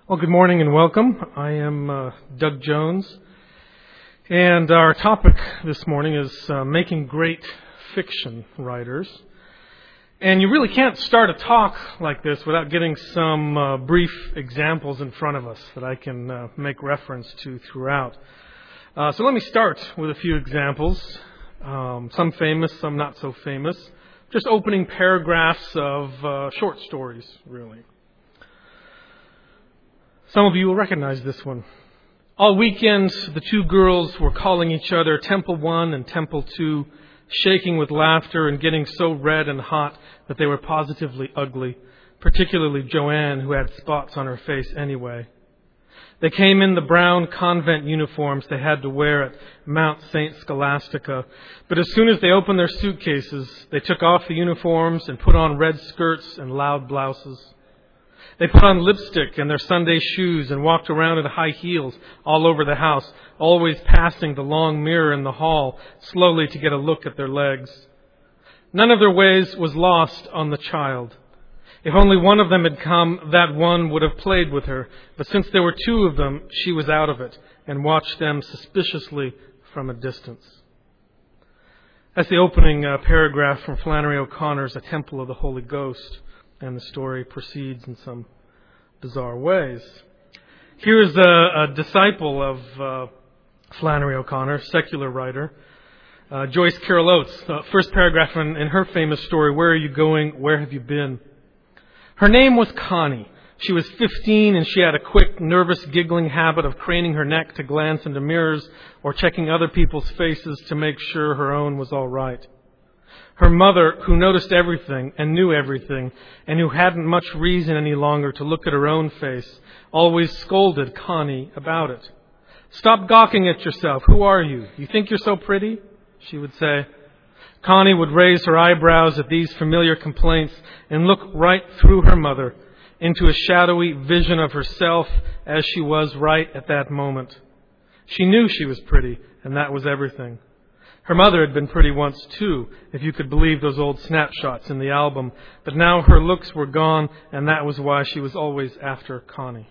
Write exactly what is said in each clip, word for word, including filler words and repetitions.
Well, good morning and welcome. I am uh, Doug Jones, and our topic this morning is uh, making great fiction writers. And you really can't start a talk like this without getting some uh, brief examples in front of us that I can uh, make reference to throughout. Uh, so let me start with a few examples, um, some famous, some not so famous, just opening paragraphs of uh, short stories, really. Some of you will recognize this one. All weekend, the two girls were calling each other Temple One and Temple Two, shaking with laughter and getting so red and hot that they were positively ugly, particularly Joanne, who had spots on her face anyway. They came in the brown convent uniforms they had to wear at Mount Saint Scholastica, but as soon as they opened their suitcases, they took off the uniforms and put on red skirts and loud blouses. They put on lipstick and their Sunday shoes and walked around in high heels all over the house, always passing the long mirror in the hall, slowly to get a look at their legs. None of their ways was lost on the child. If only one of them had come, that one would have played with her. But since there were two of them, she was out of it and watched them suspiciously from a distance. That's the opening uh, paragraph from Flannery O'Connor's A Temple of the Holy Ghost. And the story proceeds in some bizarre ways. Here's a, a disciple of uh, Flannery O'Connor, secular writer, uh, Joyce Carol Oates. Uh, first paragraph in, in her famous story, Where Are You Going? Where Have You Been? Her name was Connie. She was fifteen and she had a quick, nervous, giggling habit of craning her neck to glance into mirrors or checking other people's faces to make sure her own was all right. Her mother, who noticed everything and knew everything, and who hadn't much reason any longer to look at her own face, always scolded Connie about it. "Stop gawking at yourself. Who are you? You think you're so pretty?" she would say. Connie would raise her eyebrows at these familiar complaints and look right through her mother into a shadowy vision of herself as she was right at that moment. She knew she was pretty, and that was everything. Her mother had been pretty once too, if you could believe those old snapshots in the album, but now her looks were gone, and that was why she was always after Connie.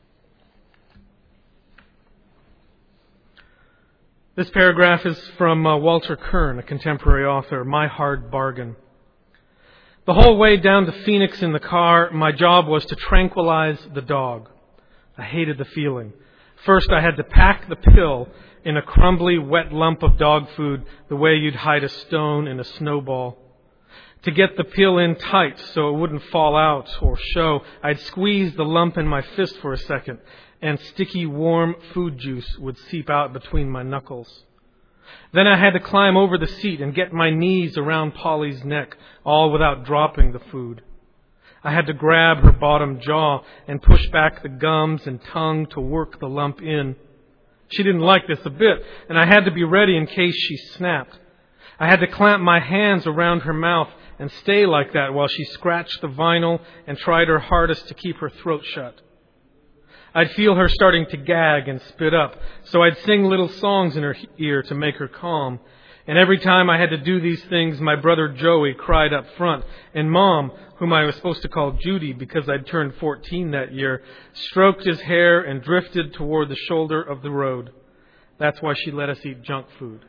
This paragraph is from uh, Walter Kern, a contemporary author, My Hard Bargain. The whole way down to Phoenix in the car, my job was to tranquilize the dog. I hated the feeling. First, I had to pack the pill in a crumbly, wet lump of dog food the way you'd hide a stone in a snowball. To get the pill in tight so it wouldn't fall out or show, I'd squeeze the lump in my fist for a second, and sticky, warm food juice would seep out between my knuckles. Then I had to climb over the seat and get my knees around Polly's neck, all without dropping the food. I had to grab her bottom jaw and push back the gums and tongue to work the lump in. She didn't like this a bit, and I had to be ready in case she snapped. I had to clamp my hands around her mouth and stay like that while she scratched the vinyl and tried her hardest to keep her throat shut. I'd feel her starting to gag and spit up, so I'd sing little songs in her ear to make her calm. And every time I had to do these things, my brother Joey cried up front, and Mom, whom I was supposed to call Judy because I'd turned fourteen that year, stroked his hair and drifted toward the shoulder of the road. That's why she let us eat junk food.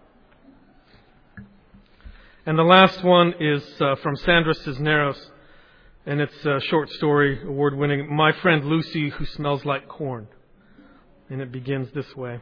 And the last one is uh, from Sandra Cisneros, and it's a short story, award-winning, My Friend Lucy Who Smells Like Corn. And it begins this way.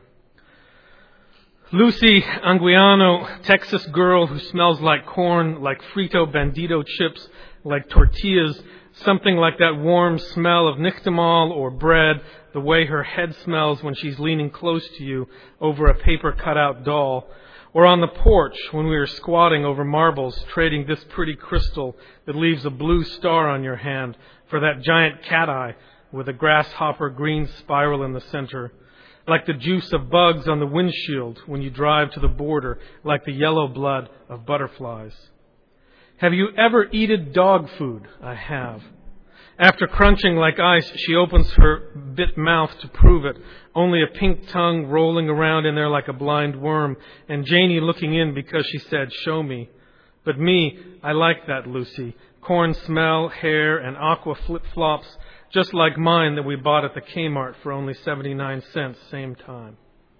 Lucy Anguiano, Texas girl who smells like corn, like Frito Bandito chips, like tortillas, something like that warm smell of nixtamal or bread, the way her head smells when she's leaning close to you over a paper cutout doll, or on the porch when we are squatting over marbles, trading this pretty crystal that leaves a blue star on your hand for that giant cat eye with a grasshopper green spiral in the center. Like the juice of bugs on the windshield when you drive to the border, like the yellow blood of butterflies. Have you ever eaten dog food? I have. After crunching like ice, she opens her bit mouth to prove it, only a pink tongue rolling around in there like a blind worm, and Janie looking in because she said, "Show me." But me, I like that Lucy. Corn smell, hair, and aqua flip-flops, just like mine that we bought at the Kmart for only seventy-nine cents, same time.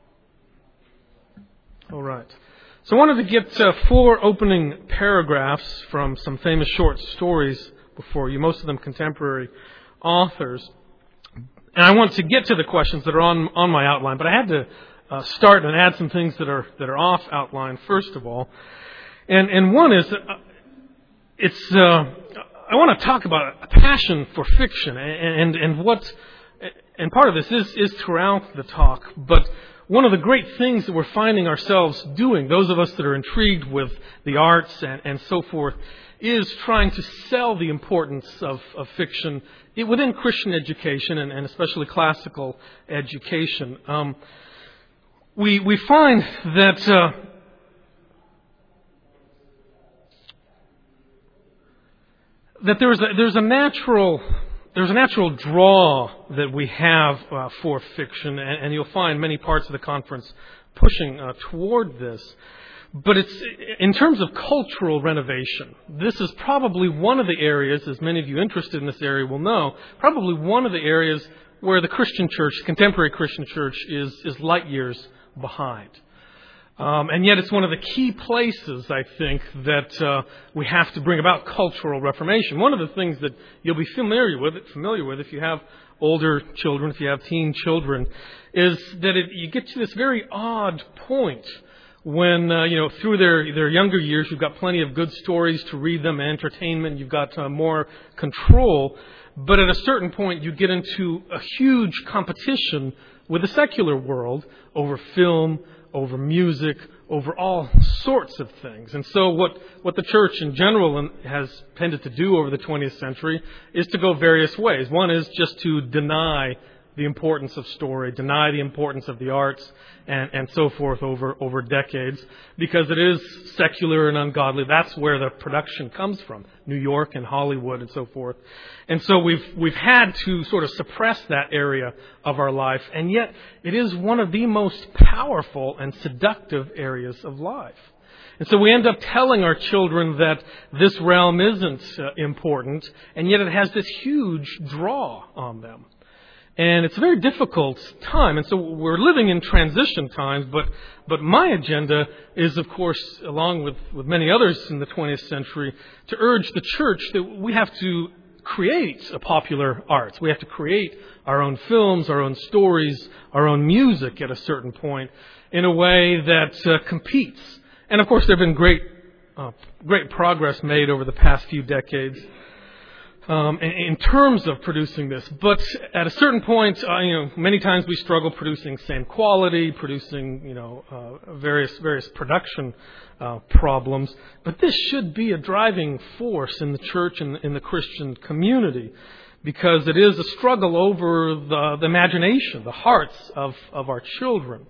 All right. So I wanted to get uh, four opening paragraphs from some famous short stories before you, most of them contemporary authors. And I want to get to the questions that are on, on my outline, but I had to uh, start and add some things that are that are off outline, first of all. And and one is, uh, it's uh, I want to talk about a passion for fiction, and, and, and what, and part of this is, is throughout the talk, but one of the great things that we're finding ourselves doing, those of us that are intrigued with the arts and, and so forth, is trying to sell the importance of, of fiction within Christian education and, and especially classical education. Um, we we find that uh, that there's a, there's a natural There's a natural draw that we have uh, for fiction, and, and you'll find many parts of the conference pushing uh, toward this. But it's in terms of cultural renovation, this is probably one of the areas, as many of you interested in this area will know, probably one of the areas where the Christian church, contemporary Christian church, is, is light years behind. Um, and yet it's one of the key places, I think, that uh, we have to bring about cultural reformation. One of the things that you'll be familiar with, familiar with if you have older children, if you have teen children, is that it, you get to this very odd point when, uh, you know, through their, their younger years, you've got plenty of good stories to read them, entertainment, you've got uh, more control. But at a certain point, you get into a huge competition with the secular world over film, over music, over all sorts of things. And so what, what the church in general has tended to do over the twentieth century is to go various ways. One is just to deny the importance of story, deny the importance of the arts, and, and so forth over, over decades, because it is secular and ungodly. That's where the production comes from, New York and Hollywood and so forth. And so we've we've had to sort of suppress that area of our life, and yet it is one of the most powerful and seductive areas of life. And so we end up telling our children that this realm isn't uh, important, and yet it has this huge draw on them. And it's a very difficult time. And so we're living in transition times, but but my agenda is, of course, along with, with many others in the twentieth century, to urge the church that we have to create a popular arts. We have to create our own films, our own stories, our own music at a certain point in a way that uh, competes. And, of course, there have been great, uh, great progress made over the past few decades Um, in, in terms of producing this, but at a certain point, uh, you know, many times we struggle producing same quality, producing, you know, uh, various various production uh, problems. But this should be a driving force in the church and in the Christian community, because it is a struggle over the, the imagination, the hearts of, of our children.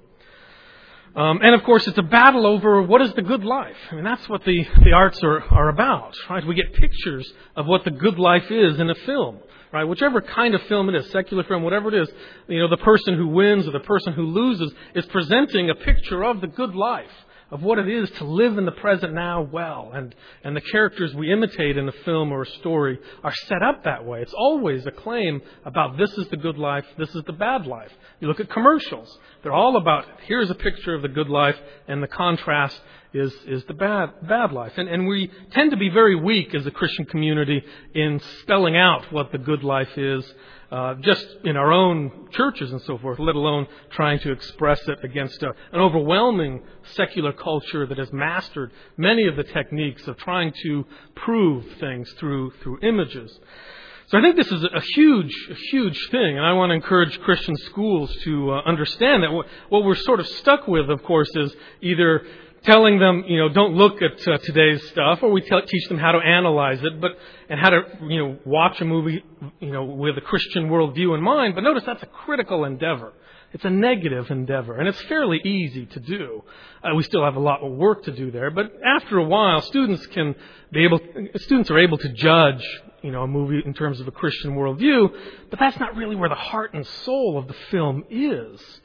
Um, and of course, it's a battle over what is the good life. I mean, that's what the, the arts are, are about, right? We get pictures of what the good life is in a film, right? Whichever kind of film it is, secular film, whatever it is, you know, the person who wins or the person who loses is presenting a picture of the good life, of what it is to live in the present now well. And, and the characters we imitate in a film or a story are set up that way. It's always a claim about this is the good life, this is the bad life. You look at commercials. They're all about, here's a picture of the good life, and the contrast is, is the bad, bad life. And, and we tend to be very weak as a Christian community in spelling out what the good life is, Uh, just in our own churches and so forth, let alone trying to express it against a, an overwhelming secular culture that has mastered many of the techniques of trying to prove things through through images. So I think this is a huge, a huge thing, and I want to encourage Christian schools to uh, understand that. What, what we're sort of stuck with, of course, is either telling them, you know, don't look at uh, today's stuff, or we t- teach them how to analyze it, but and how to, you know, watch a movie, you know, with a Christian worldview in mind. But notice that's a critical endeavor. It's a negative endeavor, and it's fairly easy to do. Uh, we still have a lot of work to do there, but after a while, students can be able, students are able to judge, you know, a movie in terms of a Christian worldview, but that's not really where the heart and soul of the film is.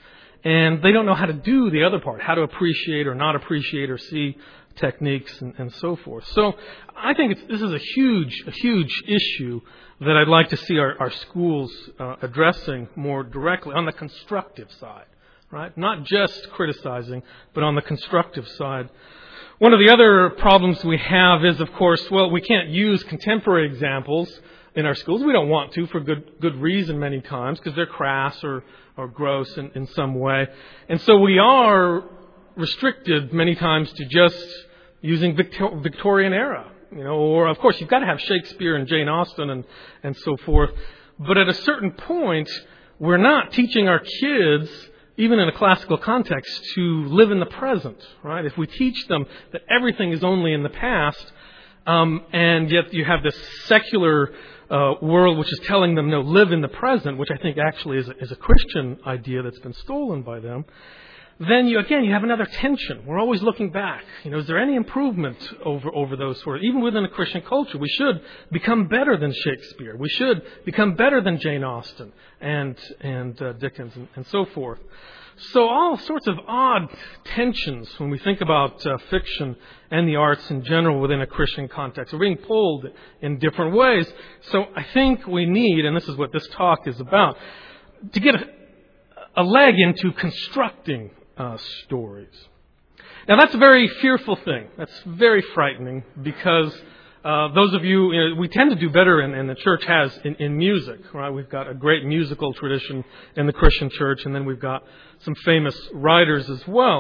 And they don't know how to do the other part, how to appreciate or not appreciate or see techniques and, and so forth. So I think it's, this is a huge, a huge issue that I'd like to see our, our schools uh, addressing more directly on the constructive side, right? Not just criticizing, but on the constructive side. One of the other problems we have is, of course, well, we can't use contemporary examples in our schools. We don't want to for good good reason many times because they're crass or, or gross in, in some way. And so we are restricted many times to just using Victor, Victorian era. You know, or of course you've got to have Shakespeare and Jane Austen and, and so forth. But at a certain point, we're not teaching our kids, even in a classical context, to live in the present, right? If we teach them that everything is only in the past, um, and yet you have this secular uh, world which is telling them, no, live in the present, which I think actually is a, is a Christian idea that's been stolen by them, then you, again, you have another tension. We're always looking back. You know, is there any improvement over, over those sort of, even within a Christian culture, we should become better than Shakespeare. We should become better than Jane Austen and, and uh, Dickens and, and so forth. So all sorts of odd tensions when we think about uh, fiction and the arts in general within a Christian context. We're being pulled in different ways. So I think we need, and this is what this talk is about, to get a, a leg into constructing Uh, stories. Now that's a very fearful thing. That's very frightening because uh, those of you, you know, we tend to do better, and, and the church has in, in music. Right? We've got a great musical tradition in the Christian church, and then we've got some famous writers as well.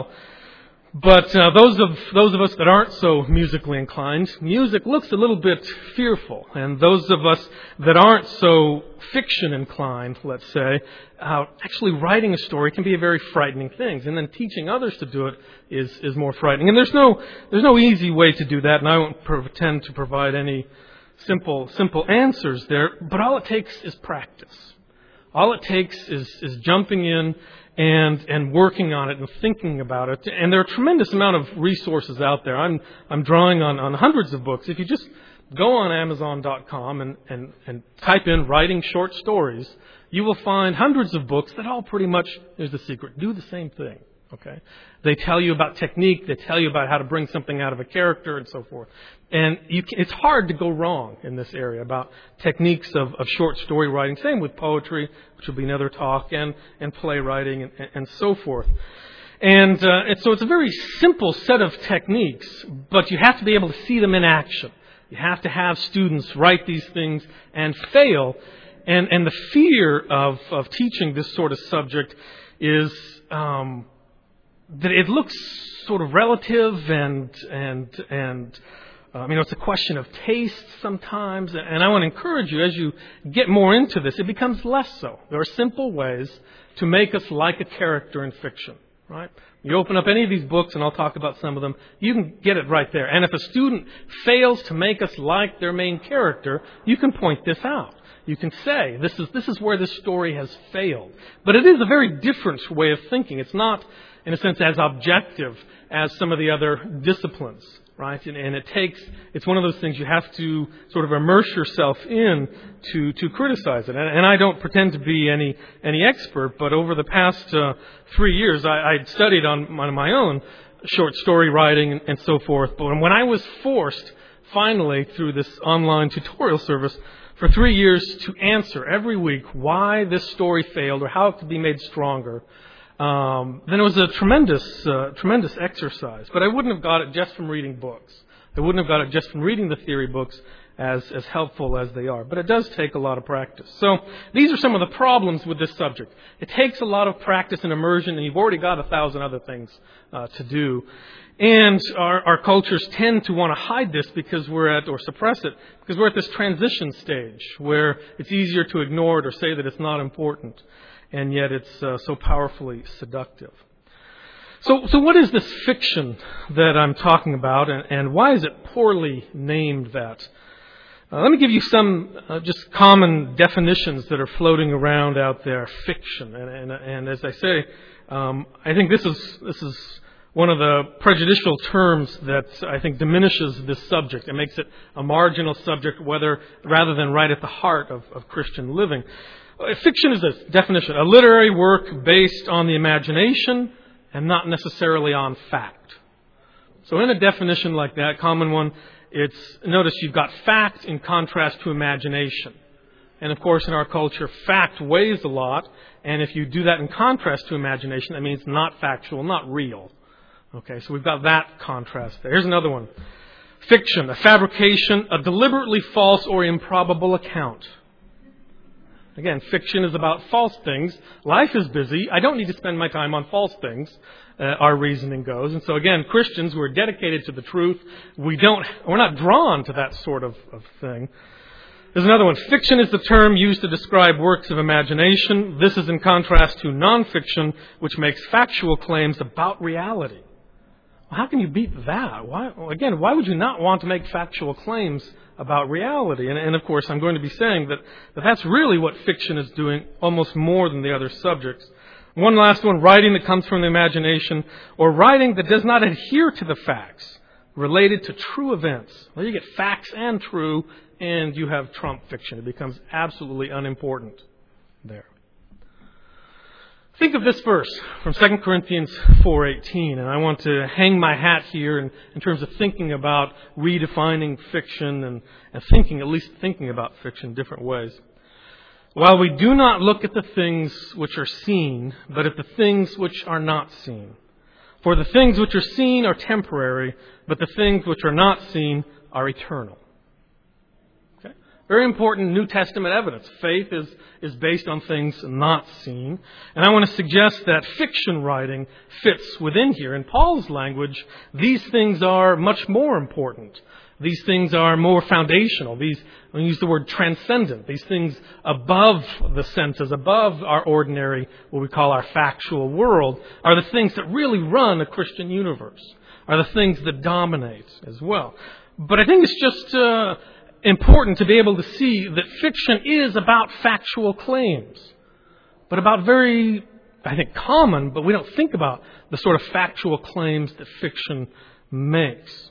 But uh, those of those of us that aren't so musically inclined, music looks a little bit fearful. And those of us that aren't so fiction inclined, let's say, uh, actually writing a story can be a very frightening thing. And then teaching others to do it is is more frightening. And there's no there's no easy way to do that. And I won't pretend to provide any simple simple answers there. But all it takes is practice. All it takes is is jumping in and and working on it and thinking about it. And there are a tremendous amount of resources out there. I'm I'm drawing on, on hundreds of books. If you just go on Amazon dot com and, and, and type in writing short stories, you will find hundreds of books that all pretty much, here's the secret, do the same thing. Okay, they tell you about technique. They tell you about how to bring something out of a character and so forth. And you can, it's hard to go wrong in this area about techniques of, of short story writing. Same with poetry, which will be another talk, and, and playwriting and, and so forth. And, uh, and so it's a very simple set of techniques, but you have to be able to see them in action. You have to have students write these things and fail. And, and the fear of, of teaching this sort of subject is Um, that it looks sort of relative and and and um, you know, it's a question of taste sometimes. And I want to encourage you, as you get more into this, it becomes less so. There are simple ways to make us like a character in fiction, right? You open up any of these books, and I'll talk about some of them, you can get it right there. And if a student fails to make us like their main character, you can point this out. You can say, this is this is where this story has failed. But it is a very different way of thinking. It's not, in a sense, as objective as some of the other disciplines, right? And, and it takes, it's one of those things you have to sort of immerse yourself in to, to criticize it. And, and I don't pretend to be any, any expert, but over the past uh, three years, I, I studied on, on my own short story writing and, and so forth. But when I was forced, finally, through this online tutorial service, for three years to answer every week why this story failed or how it could be made stronger, um, then it was a tremendous, uh, tremendous exercise. But I wouldn't have got it just from reading books. I wouldn't have got it just from reading the theory books, as, as helpful as they are. But it does take a lot of practice. So these are some of the problems with this subject. It takes a lot of practice and immersion, and you've already got a thousand other things uh, to do. And our, our cultures tend to want to hide this because we're at, or suppress it, because we're at this transition stage where it's easier to ignore it or say that it's not important. And yet it's uh, so powerfully seductive. So, so what is this fiction that I'm talking about, and, and why is it poorly named that? Uh, let me give you some uh, just common definitions that are floating around out there. Fiction, and, and, and as I say, um, I think this is this is one of the prejudicial terms that I think diminishes this subject. It makes it a marginal subject, whether rather than right at the heart of, of Christian living. Fiction is a definition, a literary work based on the imagination and not necessarily on fact. So in a definition like that, common one, it's, notice you've got fact in contrast to imagination. And of course, in our culture, fact weighs a lot. And if you do that in contrast to imagination, that means not factual, not real. Okay, so we've got that contrast there. Here's another one. Fiction, a fabrication, a deliberately false or improbable account. Again, fiction is about false things. Life is busy. I don't need to spend my time on false things, uh, our reasoning goes. And so again, Christians who are dedicated to the truth, we don't, we're not drawn to that sort of, of thing. There's another one. Fiction is the term used to describe works of imagination. This is in contrast to nonfiction, which makes factual claims about reality. Well, how can you beat that? Why, again, why would you not want to make factual claims about reality? And, and of course, I'm going to be saying that, that that's really what fiction is doing almost more than the other subjects. One last one, writing that comes from the imagination, or writing that does not adhere to the facts related to true events. Well, you get facts and true, and you have trump fiction. It becomes absolutely unimportant there. Think of this verse from Second Corinthians four eighteen, and I want to hang my hat here in, in terms of thinking about redefining fiction and, and thinking, at least thinking about fiction in different ways. While we do not look at the things which are seen, but at the things which are not seen. For the things which are seen are temporary, but the things which are not seen are eternal. Okay? Very important New Testament evidence. Faith is, is based on things not seen. And I want to suggest that fiction writing fits within here. In Paul's language, these things are much more important. These things are more foundational. These, we use the word transcendent. These things above the senses, above our ordinary, what we call our factual world, are the things that really run a Christian universe, are the things that dominate as well. But I think it's just uh, important to be able to see that fiction is about factual claims, but about very, I think, common, but we don't think about the sort of factual claims that fiction makes.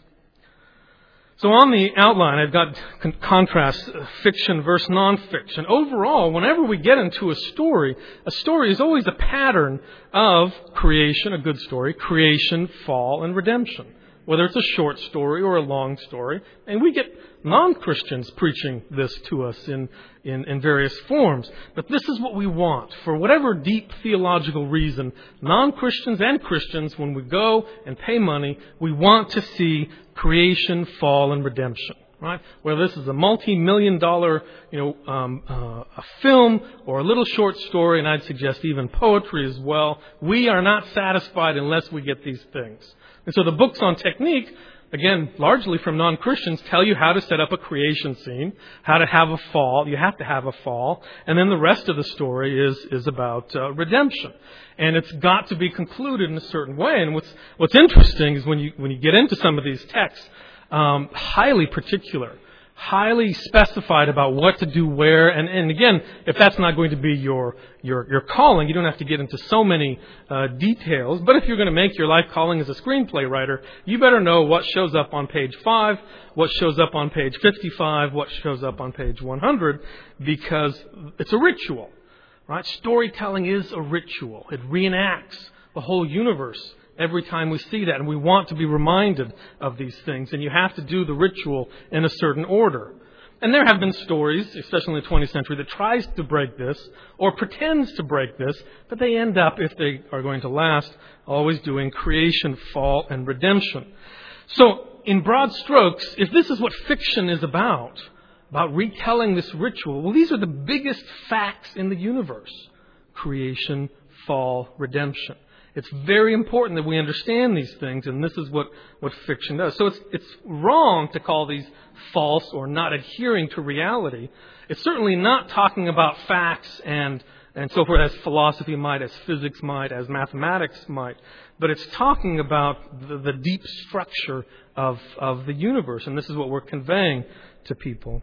So on the outline, I've got con- contrast uh, fiction versus nonfiction. Overall, whenever we get into a story, a story is always a pattern of creation, a good story, creation, fall, and redemption. Whether it's a short story or a long story. And we get non-Christians preaching this to us in, in, in various forms. But this is what we want. For whatever deep theological reason, non-Christians and Christians, when we go and pay money, we want to see creation, fall, and redemption. Right? Whether this is a multi-million dollar, you know, um, uh, a film or a little short story, and I'd suggest even poetry as well, we are not satisfied unless we get these things. And so the books on technique, again, largely from non-Christians, tell you how to set up a creation scene, how to have a fall. You have to have a fall. And then the rest of the story is, is about uh, redemption. And it's got to be concluded in a certain way. And what's, what's interesting is when you, when you get into some of these texts, um, highly particular, highly specified about what to do where. And, and again, if that's not going to be your, your, your calling, you don't have to get into so many uh, details. But if you're going to make your life calling as a screenplay writer, you better know what shows up on page five, what shows up on page fifty-five, what shows up on page one hundred, because it's a ritual. Right? Storytelling is a ritual. It reenacts the whole universe every time we see that. And we want to be reminded of these things. And you have to do the ritual in a certain order. And there have been stories, especially in the twentieth century, that tries to break this or pretends to break this, but they end up, if they are going to last, always doing creation, fall, and redemption. So, in broad strokes, if this is what fiction is about, about retelling this ritual, well, these are the biggest facts in the universe. Creation, fall, redemption. It's very important that we understand these things, and this is what, what fiction does. So it's, it's wrong to call these false or not adhering to reality. It's certainly not talking about facts and, and so forth as philosophy might, as physics might, as mathematics might. But it's talking about the, the deep structure of, of the universe, and this is what we're conveying to people.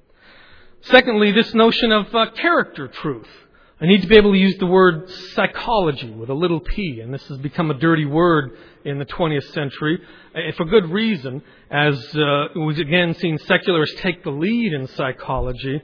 Secondly, this notion of uh, character truth. I need to be able to use the word psychology with a little p, and this has become a dirty word in the twentieth century, and for good reason, as uh, we've again seen secularists take the lead in psychology.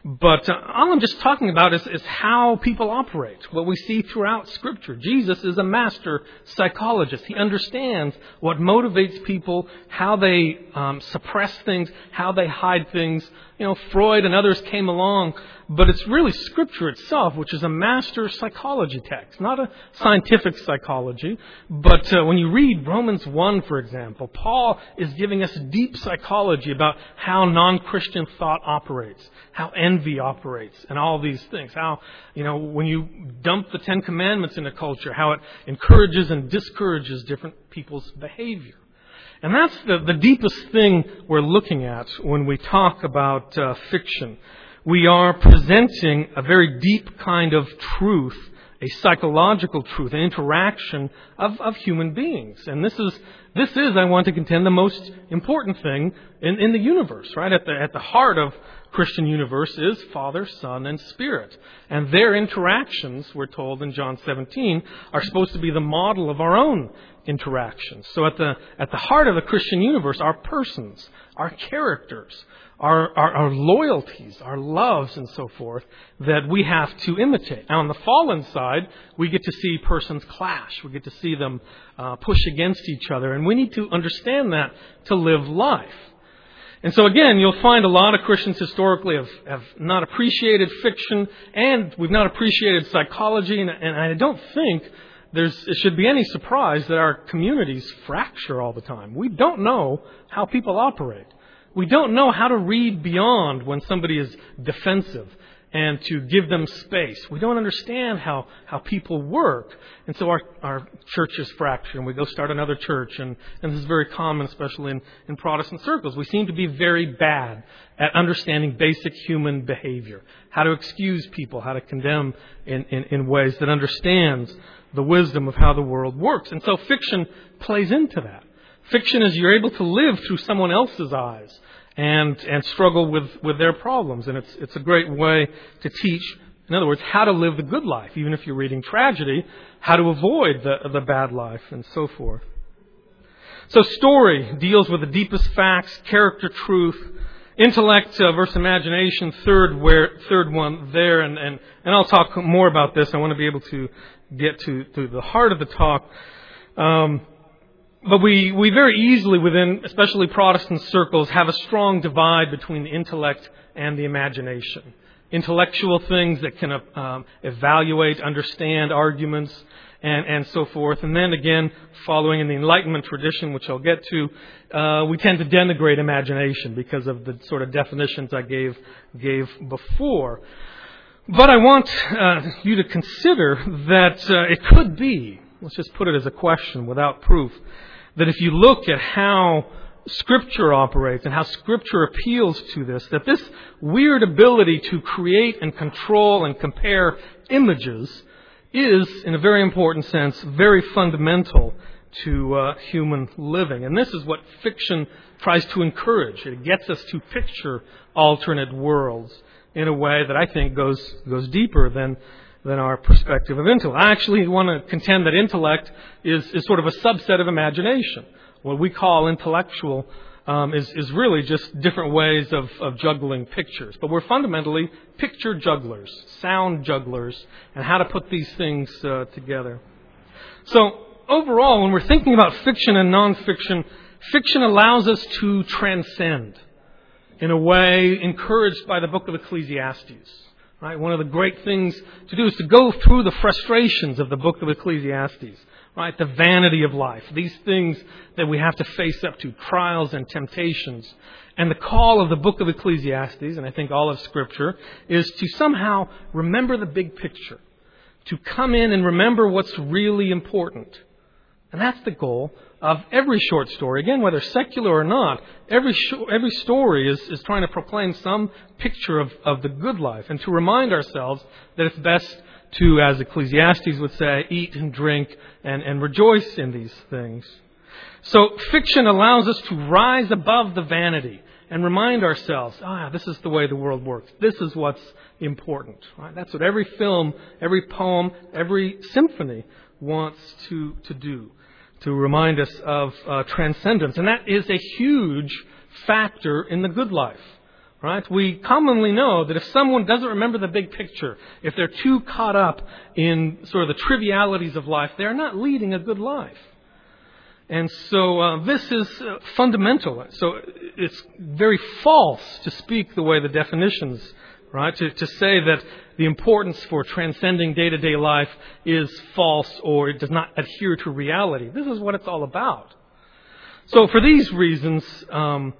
But uh, all I'm just talking about is, is how people operate, what we see throughout Scripture. Jesus is a master psychologist. He understands what motivates people, how they um, suppress things, how they hide things. You know, Freud and others came along, but it's really Scripture itself, which is a master psychology text, not a scientific psychology. But uh, when you read Romans one, for example, Paul is giving us deep psychology about how non-Christian thought operates, how envy operates, and all these things. How, you know, when you dump the Ten Commandments in a culture, how it encourages and discourages different people's behavior. And that's the, the deepest thing we're looking at when we talk about uh, fiction. We are presenting a very deep kind of truth, a psychological truth, an interaction of, of human beings. And this is, this is, I want to contend, the most important thing in, in the universe, right? At the, at the heart of Christian universe is Father, Son, and Spirit. And their interactions, we're told in John seventeen, are supposed to be the model of our own interactions. So at the, at the heart of the Christian universe are persons, our characters, Our, our, our loyalties, our loves, and so forth, that we have to imitate. Now, on the fallen side, we get to see persons clash. We get to see them uh, push against each other. And we need to understand that to live life. And so, again, you'll find a lot of Christians historically have, have not appreciated fiction, and we've not appreciated psychology. And, and I don't think there's, it should be any surprise that our communities fracture all the time. We don't know how people operate. We don't know how to read beyond when somebody is defensive and to give them space. We don't understand how, how people work. And so our, our churches fracture and we go start another church. And, and this is very common, especially in, in Protestant circles. We seem to be very bad at understanding basic human behavior. How to excuse people, how to condemn in, in, in ways that understands the wisdom of how the world works. And so fiction plays into that. Fiction is you're able to live through someone else's eyes and and struggle with, with their problems. And it's it's a great way to teach, in other words, how to live the good life. Even if you're reading tragedy, how to avoid the, the bad life and so forth. So story deals with the deepest facts, character, truth, intellect uh, versus imagination, third where third one there. And, and, and I'll talk more about this. I want to be able to get to, to the heart of the talk. Um But we, we very easily within, especially Protestant circles, have a strong divide between the intellect and the imagination. Intellectual things that can um, evaluate, understand arguments, and, and so forth. And then again, following in the Enlightenment tradition, which I'll get to, uh, we tend to denigrate imagination because of the sort of definitions I gave, gave before. But I want uh, you to consider that uh, it could be, let's just put it as a question without proof, that if you look at how Scripture operates and how Scripture appeals to this, that this weird ability to create and control and compare images is, in a very important sense, very fundamental to uh, human living. And this is what fiction tries to encourage. It gets us to picture alternate worlds in a way that I think goes goes deeper than than our perspective of intellect. I actually want to contend that intellect is, is sort of a subset of imagination. What we call intellectual um, is, is really just different ways of, of juggling pictures. But we're fundamentally picture jugglers, sound jugglers, and how to put these things uh, together. So overall, when we're thinking about fiction and nonfiction, fiction allows us to transcend in a way encouraged by the book of Ecclesiastes. Right? One of the great things to do is to go through the frustrations of the book of Ecclesiastes. Right? The vanity of life. These things that we have to face up to. Trials and temptations. And the call of the book of Ecclesiastes, and I think all of Scripture, is to somehow remember the big picture. To come in and remember what's really important. And that's the goal of every short story. Again, whether secular or not, every sh- every story is, is trying to proclaim some picture of, of the good life and to remind ourselves that it's best to, as Ecclesiastes would say, eat and drink and, and rejoice in these things. So fiction allows us to rise above the vanity and remind ourselves, ah, this is the way the world works. This is what's important. Right? That's what every film, every poem, every symphony wants to, to do. To remind us of uh, transcendence. And that is a huge factor in the good life. right? We commonly know that if someone doesn't remember the big picture, if they're too caught up in sort of the trivialities of life, they're not leading a good life. And so uh, this is uh, fundamental. So it's very false to speak the way the definitions, right? To, to say that the importance for transcending day-to-day life is false or it does not adhere to reality. This is what it's all about. So for these reasons, um,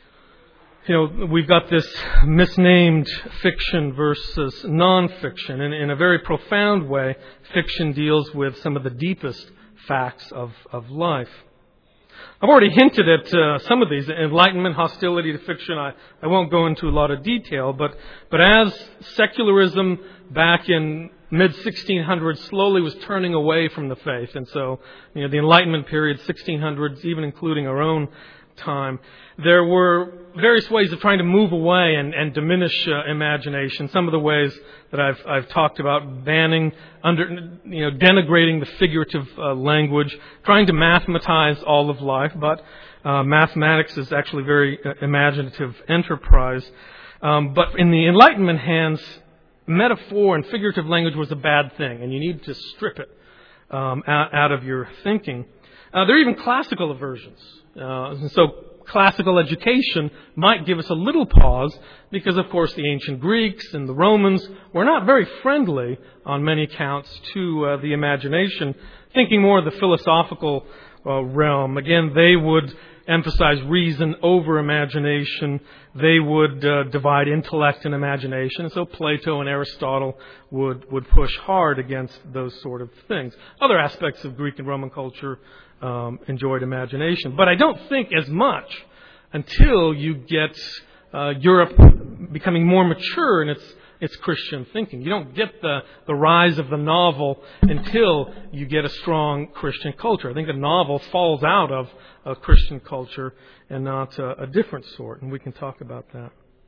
you know, we've got this misnamed fiction versus non-fiction. And in a very profound way, fiction deals with some of the deepest facts of, of life. I've already hinted at uh, some of these, enlightenment, hostility to fiction. I, I won't go into a lot of detail, but, but as secularism back in mid sixteen hundreds slowly was turning away from the faith, and so, you know, the Enlightenment period, sixteen hundreds, even including our own time, there were various ways of trying to move away and, and diminish uh, imagination. Some of the ways that I've, I've talked about, banning, under, you know, denigrating the figurative uh, language, trying to mathematize all of life, but uh, mathematics is actually a very uh, imaginative enterprise. Um, but in the Enlightenment hands, metaphor and figurative language was a bad thing, and you need to strip it um, out, out of your thinking. Uh, there are even classical aversions. Uh, and so classical education might give us a little pause because, of course, the ancient Greeks and the Romans were not very friendly on many counts to uh, the imagination, thinking more of the philosophical uh, realm. Again, they would emphasize reason over imagination. They would uh, divide intellect and imagination. So Plato and Aristotle would, would push hard against those sort of things. Other aspects of Greek and Roman culture um, enjoyed imagination. But I don't think as much until you get uh, Europe becoming more mature in its It's Christian thinking. You don't get the, the rise of the novel until you get a strong Christian culture. I think the novel falls out of a Christian culture and not a, a different sort, and we can talk about that.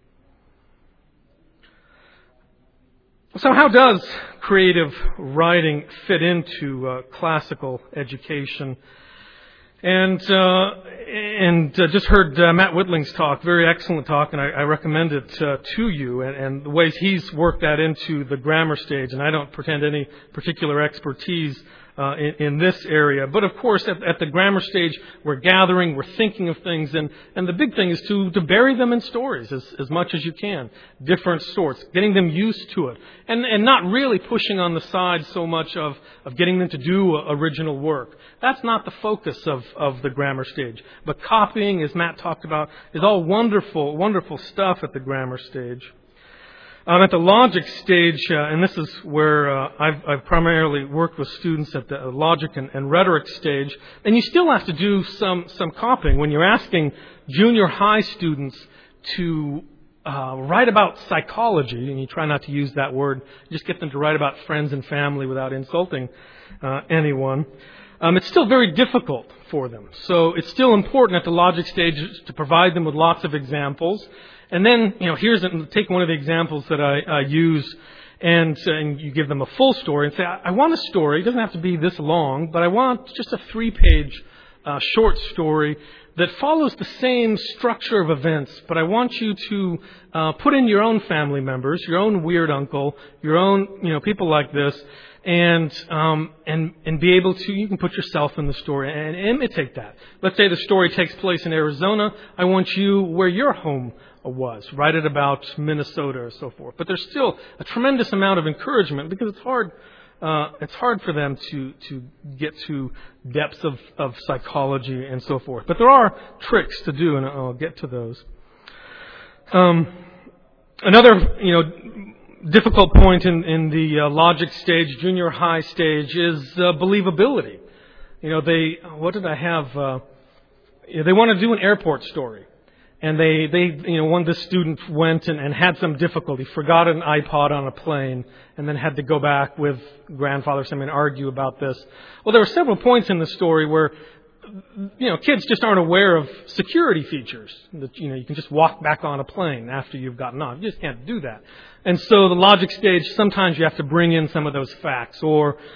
So how does creative writing fit into uh, classical education? And uh, and uh, just heard uh, Matt Whitling's talk, very excellent talk, and I, I recommend it uh, to you. And, and the ways he's worked that into the grammar stage, and I don't pretend any particular expertise uh, in, in this area. But of course, at, at the grammar stage, we're gathering, we're thinking of things, and, and the big thing is to, to bury them in stories as, as much as you can, different sorts, getting them used to it, and, and not really pushing on the side so much of, of getting them to do original work. That's not the focus of, of the grammar stage. But copying, as Matt talked about, is all wonderful, wonderful stuff at the grammar stage. Um, at the logic stage, uh, and this is where uh, I've, I've primarily worked with students at the logic and, and rhetoric stage, and you still have to do some, some copying. When you're asking junior high students to uh, write about psychology, and you try not to use that word, you just get them to write about friends and family without insulting uh, anyone. Um, it's still very difficult for them. So it's still important at the logic stage to provide them with lots of examples. And then, you know, here's a, take one of the examples that I, I use, and, uh, and you give them a full story and say, I, I want a story. It doesn't have to be this long, but I want just a three-page uh, short story that follows the same structure of events, but I want you to uh, put in your own family members, your own weird uncle, your own, you know, people like this, and um, and and be able to, you can put yourself in the story and imitate that. Let's say the story takes place in Arizona. I want you where your home was. Write it about Minnesota or so forth. But there's still a tremendous amount of encouragement because it's hard. Uh, it's hard for them to to get to depths of, of psychology and so forth. But there are tricks to do, and I'll get to those. Um, another, you know, difficult point in, in the uh, logic stage, junior high stage, is uh, believability. You know, they, what did I have? Uh, they want to do an airport story. And they, they, you know, one of the students went and, and had some difficulty, forgot an iPod on a plane, and then had to go back with grandfather and argue about this. Well, there were several points in the story where, you know, kids just aren't aware of security features. That, you know, you can just walk back on a plane after you've gotten on. You just can't do that. And so the logic stage, sometimes you have to bring in some of those facts. Or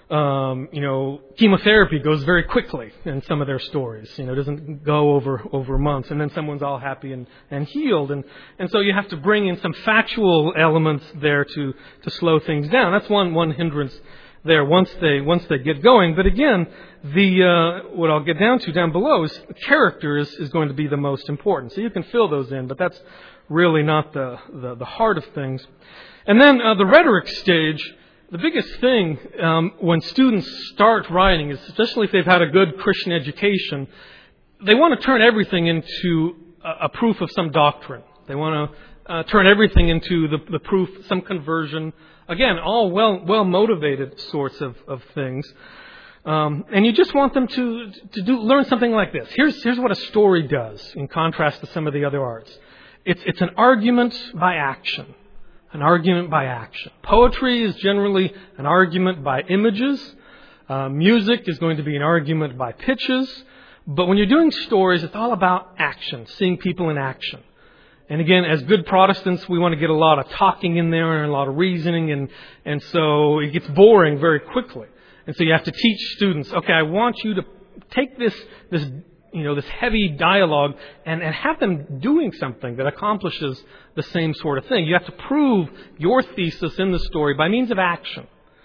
Um, you know, chemotherapy goes very quickly in some of their stories. You know, it doesn't go over over months, and then someone's all happy and, and healed. And, and so you have to bring in some factual elements there to, to slow things down. That's one one hindrance there once they once they get going. But again, the uh, what I'll get down to down below is character is, is going to be the most important. So you can fill those in, but that's really not the the, the heart of things. And then uh, the rhetoric stage. The biggest thing um, when students start writing is, especially if they've had a good Christian education, they want to turn everything into a, a proof of some doctrine. They want to uh, turn everything into the, the proof, some conversion. Again, all well well motivated sorts of, of things. Um, and you just want them to to do learn something like this. Here's here's what a story does in contrast to some of the other arts. It's it's an argument by action. An argument by action. Poetry is generally an argument by images. Uh, music is going to be an argument by pitches. But when you're doing stories, it's all about action, seeing people in action. And again, as good Protestants, we want to get a lot of talking in there and a lot of reasoning, and, and so it gets boring very quickly. And so you have to teach students, okay, I want you to take this this you know, this heavy dialogue and, and have them doing something that accomplishes the same sort of thing. You have to prove your thesis in the story by means of action.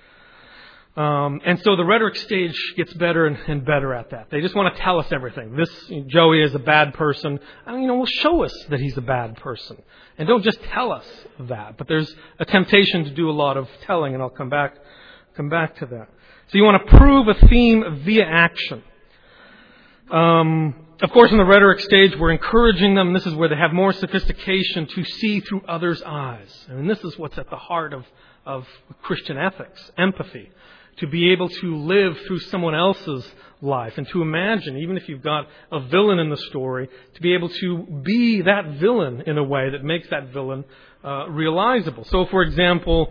Um, and so the rhetoric stage gets better and, and better at that. They just want to tell us everything. This Joey is a bad person. And, you know, well, show us that he's a bad person. And don't just tell us that. But there's a temptation to do a lot of telling, and I'll come back, come back to that. So you want to prove a theme via action. Um, of course, in the rhetoric stage, we're encouraging them. This is where they have more sophistication to see through others' eyes. I mean, this is what's at the heart of, of Christian ethics, empathy. To be able to live through someone else's life and to imagine, even if you've got a villain in the story, to be able to be that villain in a way that makes that villain uh, realizable. So, for example,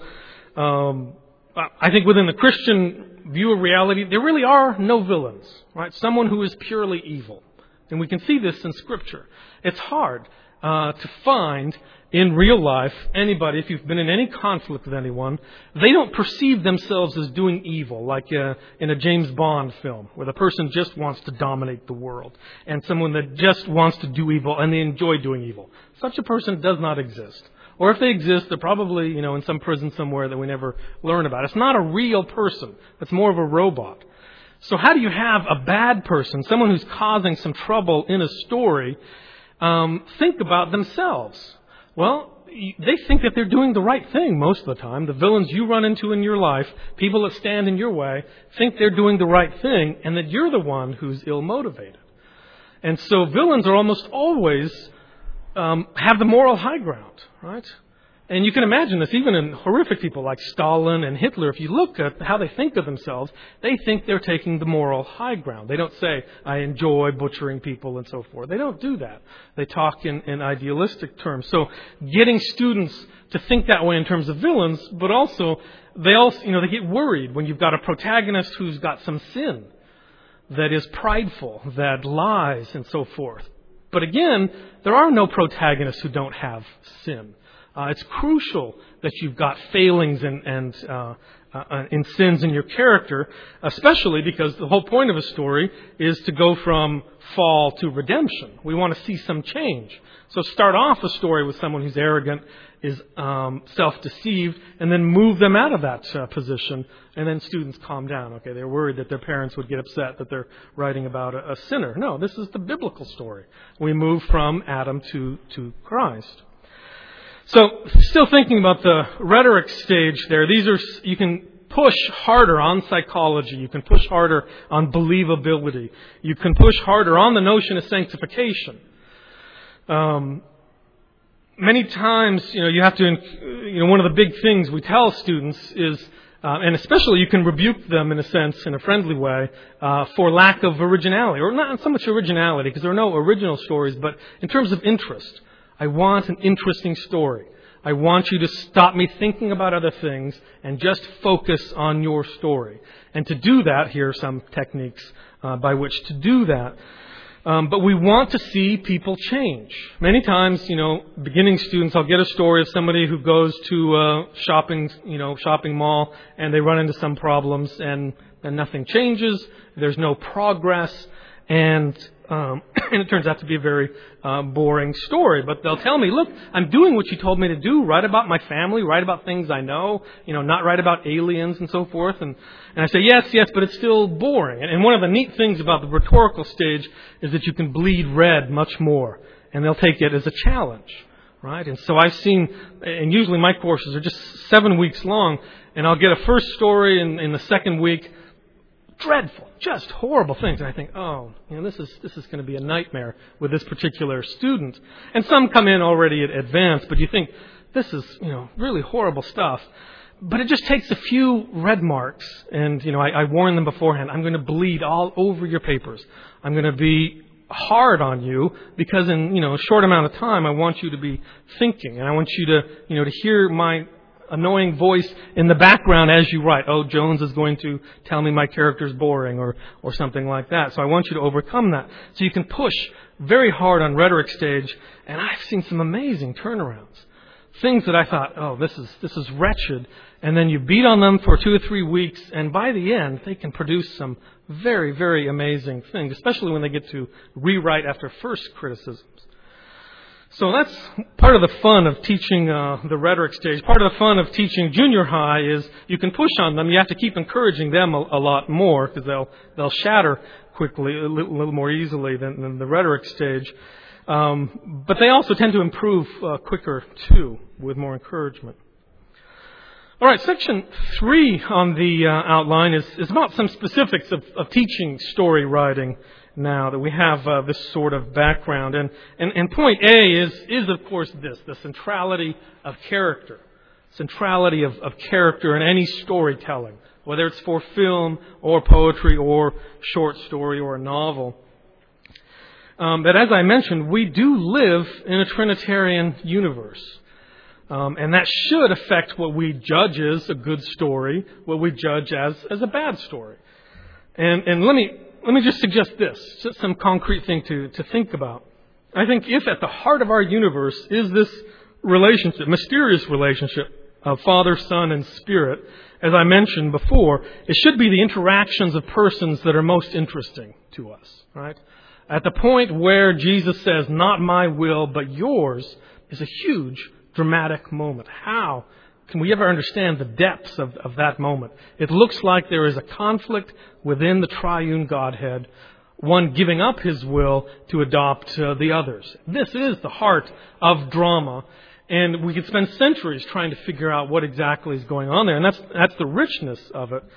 um, I think within the Christian view of reality, there really are no villains, right? Someone who is purely evil. And we can see this in Scripture. It's hard uh, to find in real life anybody, if you've been in any conflict with anyone, they don't perceive themselves as doing evil, like uh, in a James Bond film, where the person just wants to dominate the world, and someone that just wants to do evil and they enjoy doing evil. Such a person does not exist. Or if they exist, they're probably, you know, in some prison somewhere that we never learn about. It's not a real person. It's more of a robot. So how do you have a bad person, someone who's causing some trouble in a story, um, think about themselves? Well, they think that they're doing the right thing most of the time. The villains you run into in your life, people that stand in your way, think they're doing the right thing and that you're the one who's ill-motivated. And so villains are almost always Um, have the moral high ground, right? And you can imagine this even in horrific people like Stalin and Hitler. If you look at how they think of themselves, they think they're taking the moral high ground. They don't say, I enjoy butchering people and so forth. They don't do that. They talk in, in idealistic terms. So getting students to think that way in terms of villains, but also they also, you know, they get worried when you've got a protagonist who's got some sin that is prideful, that lies and so forth. But again, there are no protagonists who don't have sin. Uh, it's crucial that you've got failings and, and uh, uh, in sins in your character, especially because the whole point of a story is to go from fall to redemption. We want to see some change. So start off a story with someone who's arrogant, is um, self-deceived, and then move them out of that uh, position, and then students calm down. Okay, they're worried that their parents would get upset that they're writing about a, a sinner. No, this is the biblical story. We move from Adam to, to Christ. So, still thinking about the rhetoric stage there, these are, you can push harder on psychology. You can push harder on believability. You can push harder on the notion of sanctification. Um, many times, you know, you have to, you know, one of the big things we tell students is, uh, and especially you can rebuke them in a sense, in a friendly way, uh, for lack of originality. Or not so much originality, because there are no original stories, but in terms of interest. I want an interesting story. I want you to stop me thinking about other things and just focus on your story. And to do that, here are some techniques uh, by which to do that. Um, but we want to see people change. Many times, you know, beginning students, I'll get a story of somebody who goes to a shopping, you know, shopping mall and they run into some problems and, and nothing changes. There's no progress. And, um, and it turns out to be a very uh, boring story. But they'll tell me, look, I'm doing what you told me to do. Write about my family. Write about things I know. You know, not write about aliens and so forth. And, and I say, yes, yes, but it's still boring. And, and one of the neat things about the rhetorical stage is that you can bleed red much more. And they'll take it as a challenge, right? And so I've seen, and usually my courses are just seven weeks long, and I'll get a first story in, in the second week. Dreadful, just horrible things. And I think, oh, you know, this is this is going to be a nightmare with this particular student. And some come in already at advanced, but you think, this is, you know, really horrible stuff. But it just takes a few red marks. And, you know, I, I warn them beforehand, I'm going to bleed all over your papers. I'm going to be hard on you because in, you know, a short amount of time, I want you to be thinking. And I want you to, you know, to hear my annoying voice in the background as you write. Oh, Jones is going to tell me my character's boring or, or something like that. So I want you to overcome that. So you can push very hard on rhetoric stage. And I've seen some amazing turnarounds. Things that I thought, oh, this is, this is wretched. And then you beat on them for two or three weeks. And by the end, they can produce some very, very amazing things, especially when they get to rewrite after first criticisms. So that's part of the fun of teaching uh, the rhetoric stage. Part of the fun of teaching junior high is you can push on them. You have to keep encouraging them a, a lot more because they'll they'll shatter quickly, a little, a little more easily than, than the rhetoric stage. Um, but they also tend to improve uh, quicker too, with more encouragement. All right, section three on the uh, outline is, is about some specifics of, of teaching story writing. Now that we have uh, this sort of background. And, and, and point A is, is, of course, this, the centrality of character. Centrality of, of character in any storytelling, whether it's for film or poetry or short story or a novel. Um, but as I mentioned, we do live in a Trinitarian universe. Um, and that should affect what we judge as a good story, what we judge as, as a bad story. And, and let me... Let me just suggest this, just some concrete thing to, to think about. I think if at the heart of our universe is this relationship, mysterious relationship of Father, Son, and Spirit, as I mentioned before, it should be the interactions of persons that are most interesting to us, right? At the point where Jesus says, not my will, but yours, is a huge, dramatic moment. How can we ever understand the depths of, of that moment? It looks like there is a conflict within the triune Godhead, one giving up his will to adopt uh, the others. This is the heart of drama, and we could spend centuries trying to figure out what exactly is going on there, and that's that's the richness of it.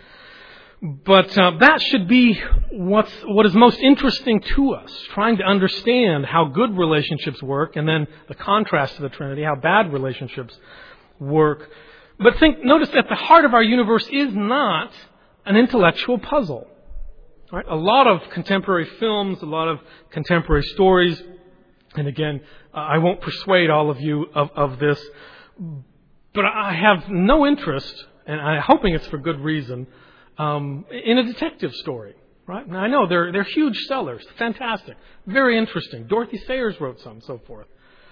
But uh, that should be what's, what is most interesting to us, trying to understand how good relationships work, and then the contrast to the Trinity, how bad relationships work. But think, notice that the heart of our universe is not an intellectual puzzle. Right? A lot of contemporary films, a lot of contemporary stories, and again, uh, I won't persuade all of you of, of this, but I have no interest, and I'm hoping it's for good reason, um, in a detective story. Right? Now I know they're they're huge sellers, fantastic, very interesting. Dorothy Sayers wrote some, so forth.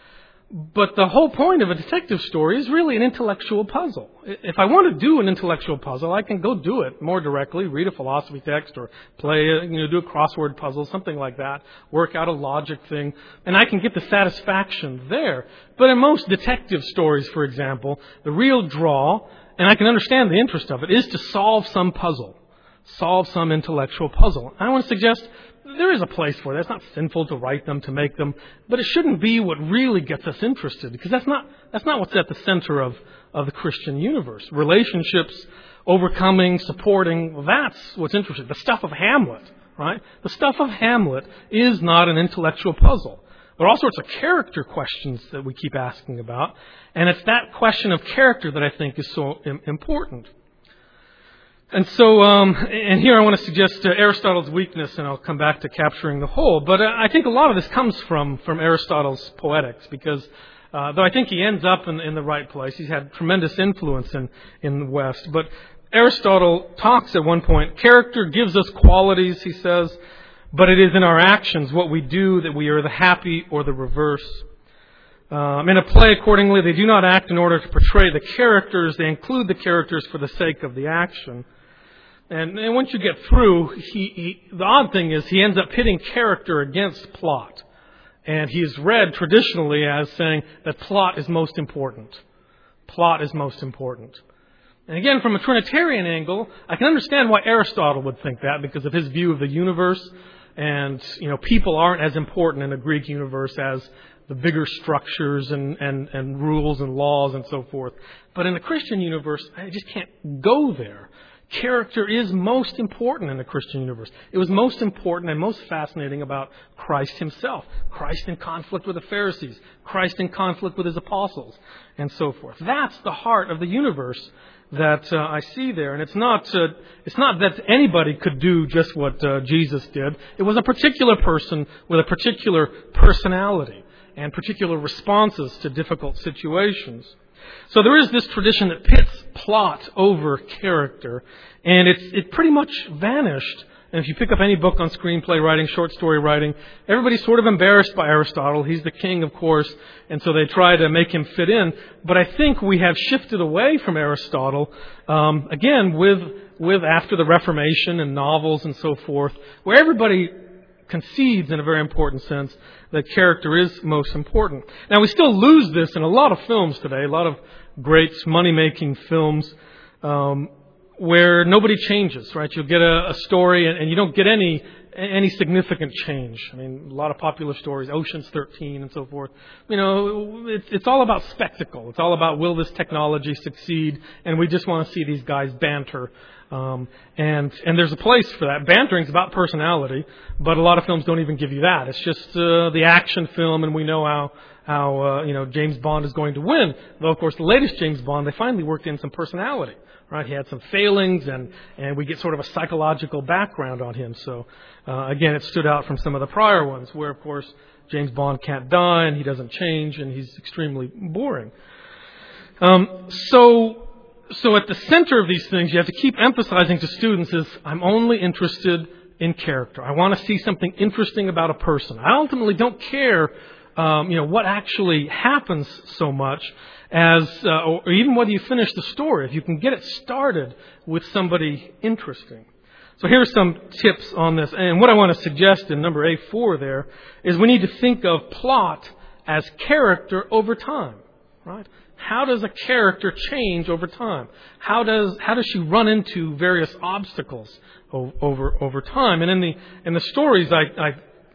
But the whole point of a detective story is really an intellectual puzzle. If I want to do an intellectual puzzle, I can go do it more directly, read a philosophy text or play, a, you know, do a crossword puzzle, something like that, work out a logic thing, and I can get the satisfaction there. But in most detective stories, for example, the real draw, and I can understand the interest of it, is to solve some puzzle, solve some intellectual puzzle. I want to suggest there is a place for that. It's not sinful to write them, to make them, but it shouldn't be what really gets us interested, because that's not that's not what's at the center of, of the Christian universe. Relationships, overcoming, supporting, well, that's what's interesting. The stuff of Hamlet, right? The stuff of Hamlet is not an intellectual puzzle. There are all sorts of character questions that we keep asking about, and it's that question of character that I think is so important. And so, um, and here I want to suggest uh, Aristotle's weakness, and I'll come back to capturing the whole. But uh, I think a lot of this comes from, from Aristotle's Poetics, because uh, though I think he ends up in, in the right place, he's had tremendous influence in, in the West. But Aristotle talks at one point, character gives us qualities, he says, but it is in our actions, what we do, that we are the happy or the reverse. Um, in a play, accordingly, they do not act in order to portray the characters. They include the characters for the sake of the action. And, and once you get through, he, he, the odd thing is he ends up pitting character against plot. And he is read traditionally as saying that plot is most important. Plot is most important. And again, from a Trinitarian angle, I can understand why Aristotle would think that because of his view of the universe. And, you know, people aren't as important in a Greek universe as the bigger structures and, and, and rules and laws and so forth. But in the Christian universe, I just can't go there. Character is most important in the Christian universe. It was most important and most fascinating about Christ himself. Christ in conflict with the Pharisees. Christ in conflict with his apostles. And so forth. That's the heart of the universe that uh, I see there. And it's not uh, it's not that anybody could do just what uh, Jesus did. It was a particular person with a particular personality and particular responses to difficult situations. So there is this tradition that pits plot over character, and it's it pretty much vanished. And if you pick up any book on screenplay writing, short story writing, everybody's sort of embarrassed by Aristotle. He's the king, of course, and so they try to make him fit in. But I think we have shifted away from Aristotle, um, again, with with after the Reformation and novels and so forth, where everybody concedes in a very important sense that character is most important. Now, we still lose this in a lot of films today, a lot of great money-making films um, where nobody changes, right? You'll get a, a story and, and you don't get any any significant change. I mean, a lot of popular stories, Ocean's thirteen and so forth. You know, it's, it's all about spectacle. It's all about, will this technology succeed? And we just want to see these guys banter. Um, and and there's a place for that. Bantering's about personality, but a lot of films don't even give you that. It's just uh, the action film, and we know how how uh, you know James Bond is going to win. Though, of course, the latest James Bond, they finally worked in some personality. Right? He had some failings, and and we get sort of a psychological background on him. So uh, again, it stood out from some of the prior ones, where of course James Bond can't die, and he doesn't change, and he's extremely boring. Um, so. So at the center of these things, you have to keep emphasizing to students is, I'm only interested in character. I want to see something interesting about a person. I ultimately don't care, um, you know, what actually happens so much as, uh, or even whether you finish the story. If you can get it started with somebody interesting. So here are some tips on this. And what I want to suggest in number A four there is we need to think of plot as character over time, right? How does a character change over time? How does how does she run into various obstacles over over time? And in the in the stories I, I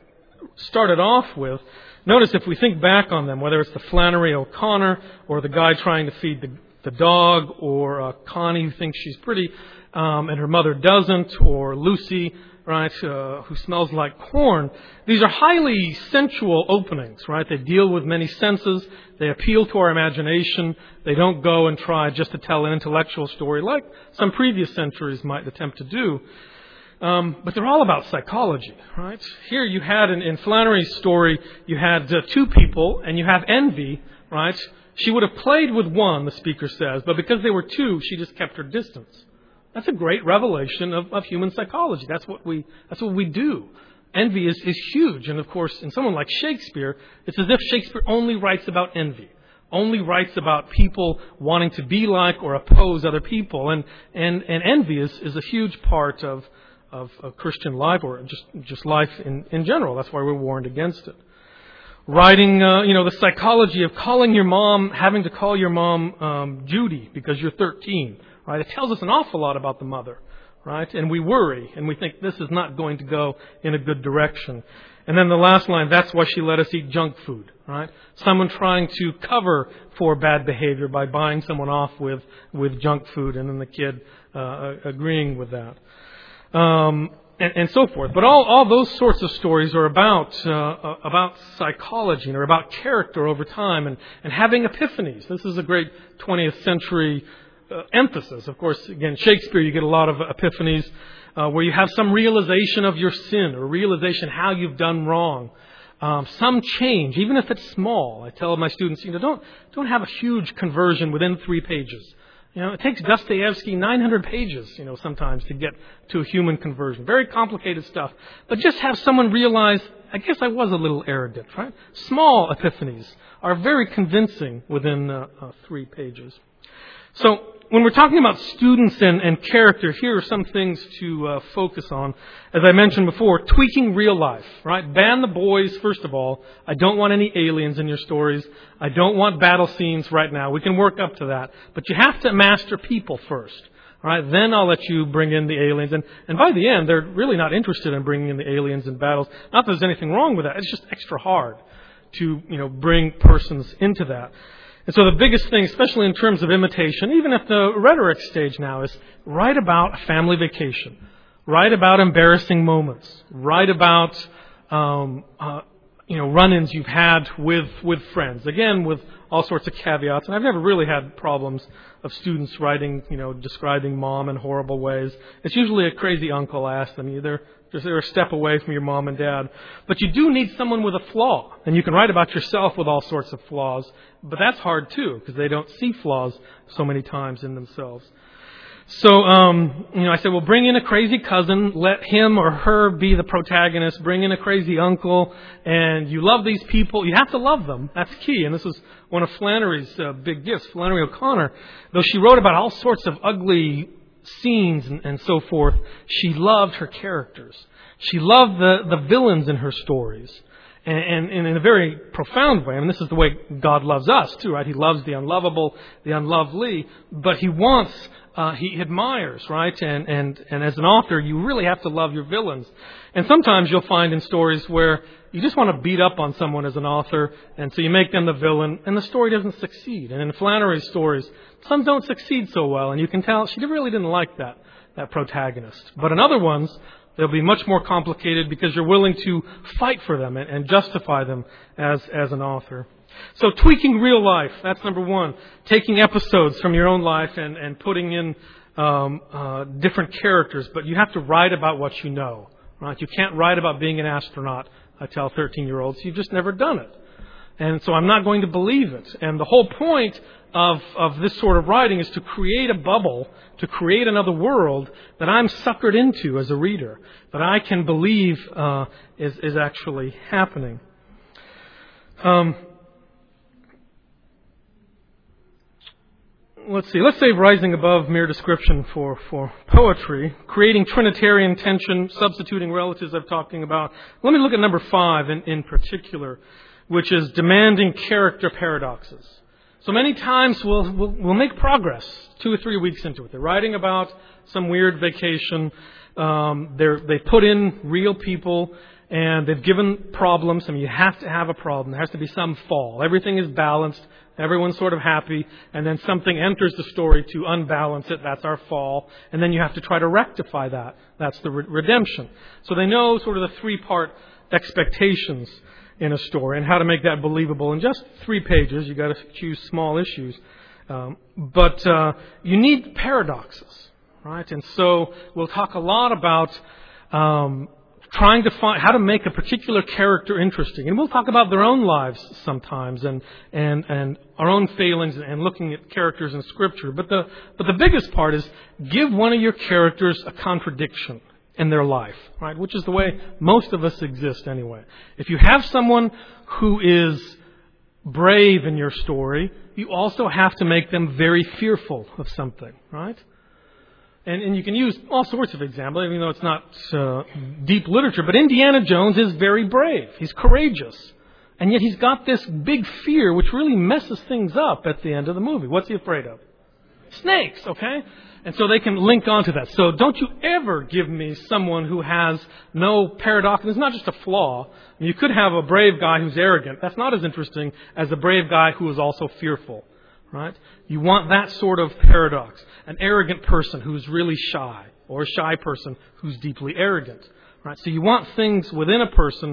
started off with, notice if we think back on them, whether it's the Flannery O'Connor or the guy trying to feed the the dog, or uh, Connie who thinks she's pretty um, and her mother doesn't, or Lucy, right, uh, who smells like corn. These are highly sensual openings, right? They deal with many senses. They appeal to our imagination. They don't go and try just to tell an intellectual story like some previous centuries might attempt to do. Um, but they're all about psychology, right? Here you had, in, in Flannery's story, you had uh, two people, and you have envy, right? She would have played with one, the speaker says, but because they were two, she just kept her distance. That's a great revelation of, of human psychology. That's what we that's what we do. Envy is, is huge. And of course, in someone like Shakespeare, it's as if Shakespeare only writes about envy. Only writes about people wanting to be like or oppose other people. And and, and envy is, is a huge part of, of, of Christian life, or just, just life in, in general. That's why we're warned against it. Writing, uh, you know, the psychology of calling your mom, having to call your mom um, Judy because you're thirteen. Right? It tells us an awful lot about the mother, right? And we worry, and we think this is not going to go in a good direction. And then the last line, that's why she let us eat junk food, right? Someone trying to cover for bad behavior by buying someone off with, with junk food, and then the kid uh, agreeing with that. Um, and, and so forth. But all, all those sorts of stories are about uh, about psychology, and are about character over time, and, and having epiphanies. This is a great twentieth century Uh, emphasis. Of course, again, Shakespeare, you get a lot of epiphanies uh, where you have some realization of your sin, or realization how you've done wrong. Um, some change, even if it's small. I tell my students, you know, don't don't have a huge conversion within three pages. You know, it takes Dostoevsky nine hundred pages, you know, sometimes to get to a human conversion. Very complicated stuff. But just have someone realize, I guess I was a little arrogant, right? Small epiphanies are very convincing within uh, uh, three pages. So when we're talking about students and, and character, here are some things to uh, focus on. As I mentioned before, tweaking real life, right? Ban the boys, first of all. I don't want any aliens in your stories. I don't want battle scenes right now. We can work up to that. But you have to master people first, all right? Then I'll let you bring in the aliens. And, and by the end, they're really not interested in bringing in the aliens in battles. Not that there's anything wrong with that. It's just extra hard to, you know, bring persons into that. And so the biggest thing, especially in terms of imitation, even at the rhetoric stage now, is write about a family vacation. Write about embarrassing moments. Write about, um, uh, you know, run-ins you've had with, with friends. Again, with all sorts of caveats. And I've never really had problems of students writing, you know, describing mom in horrible ways. It's usually a crazy uncle asked them. Either just they're a step away from your mom and dad. But you do need someone with a flaw. And you can write about yourself with all sorts of flaws. But that's hard too, because they don't see flaws so many times in themselves. So, um, you know, I said, well, bring in a crazy cousin. Let him or her be the protagonist. Bring in a crazy uncle. And you love these people. You have to love them. That's key. And this was one of Flannery's uh, big gifts. Flannery O'Connor, though she wrote about all sorts of ugly scenes and, and so forth, she loved her characters. She loved the, the villains in her stories. And, and, and in a very profound way. I mean, this is the way God loves us too, right? He loves the unlovable, the unlovely, but He wants, uh, He admires, right? And, and, and as an author, you really have to love your villains. And sometimes you'll find in stories where you just want to beat up on someone as an author, and so you make them the villain, and the story doesn't succeed. And in Flannery's stories, some don't succeed so well, and you can tell she really didn't like that, that protagonist. But in other ones, they'll be much more complicated because you're willing to fight for them and, and justify them as, as an author. So tweaking real life, that's number one. Taking episodes from your own life and, and putting in um, uh, different characters, but you have to write about what you know. Right? You can't write about being an astronaut, I tell thirteen-year-olds. You've just never done it. And so I'm not going to believe it. And the whole point of, of this sort of writing is to create a bubble, to create another world that I'm suckered into as a reader, that I can believe uh, is, is actually happening. Um, let's see. Let's say rising above mere description for, for poetry, creating Trinitarian tension, substituting relatives I've talking about. Let me look at number five in, in particular, which is demanding character paradoxes. So many times we'll, we'll, we'll make progress two or three weeks into it. They're writing about some weird vacation. Um, they're, they put in real people, and they've given problems. I mean, you have to have a problem. There has to be some fall. Everything is balanced. Everyone's sort of happy. And then something enters the story to unbalance it. That's our fall. And then you have to try to rectify that. That's the re- redemption. So they know sort of the three-part expectations in a story and how to make that believable. In just three pages, you've got to choose small issues. Um, but uh, you need paradoxes, right? And so we'll talk a lot about um, trying to find how to make a particular character interesting. And we'll talk about their own lives sometimes and and, and our own failings and looking at characters in Scripture. But the but the biggest part is give one of your characters a contradiction in their life, right? Which is the way most of us exist anyway. If you have someone who is brave in your story, you also have to make them very fearful of something, right? And, and you can use all sorts of examples, even though it's not uh, deep literature. But Indiana Jones is very brave. He's courageous. And yet he's got this big fear which really messes things up at the end of the movie. What's he afraid of? Snakes, okay? And so they can link onto that. So don't you ever give me someone who has no paradox. It's not just a flaw. You could have a brave guy who's arrogant. That's not as interesting as a brave guy who is also fearful, right? You want that sort of paradox. An arrogant person who's really shy, or a shy person who's deeply arrogant, right? So you want things within a person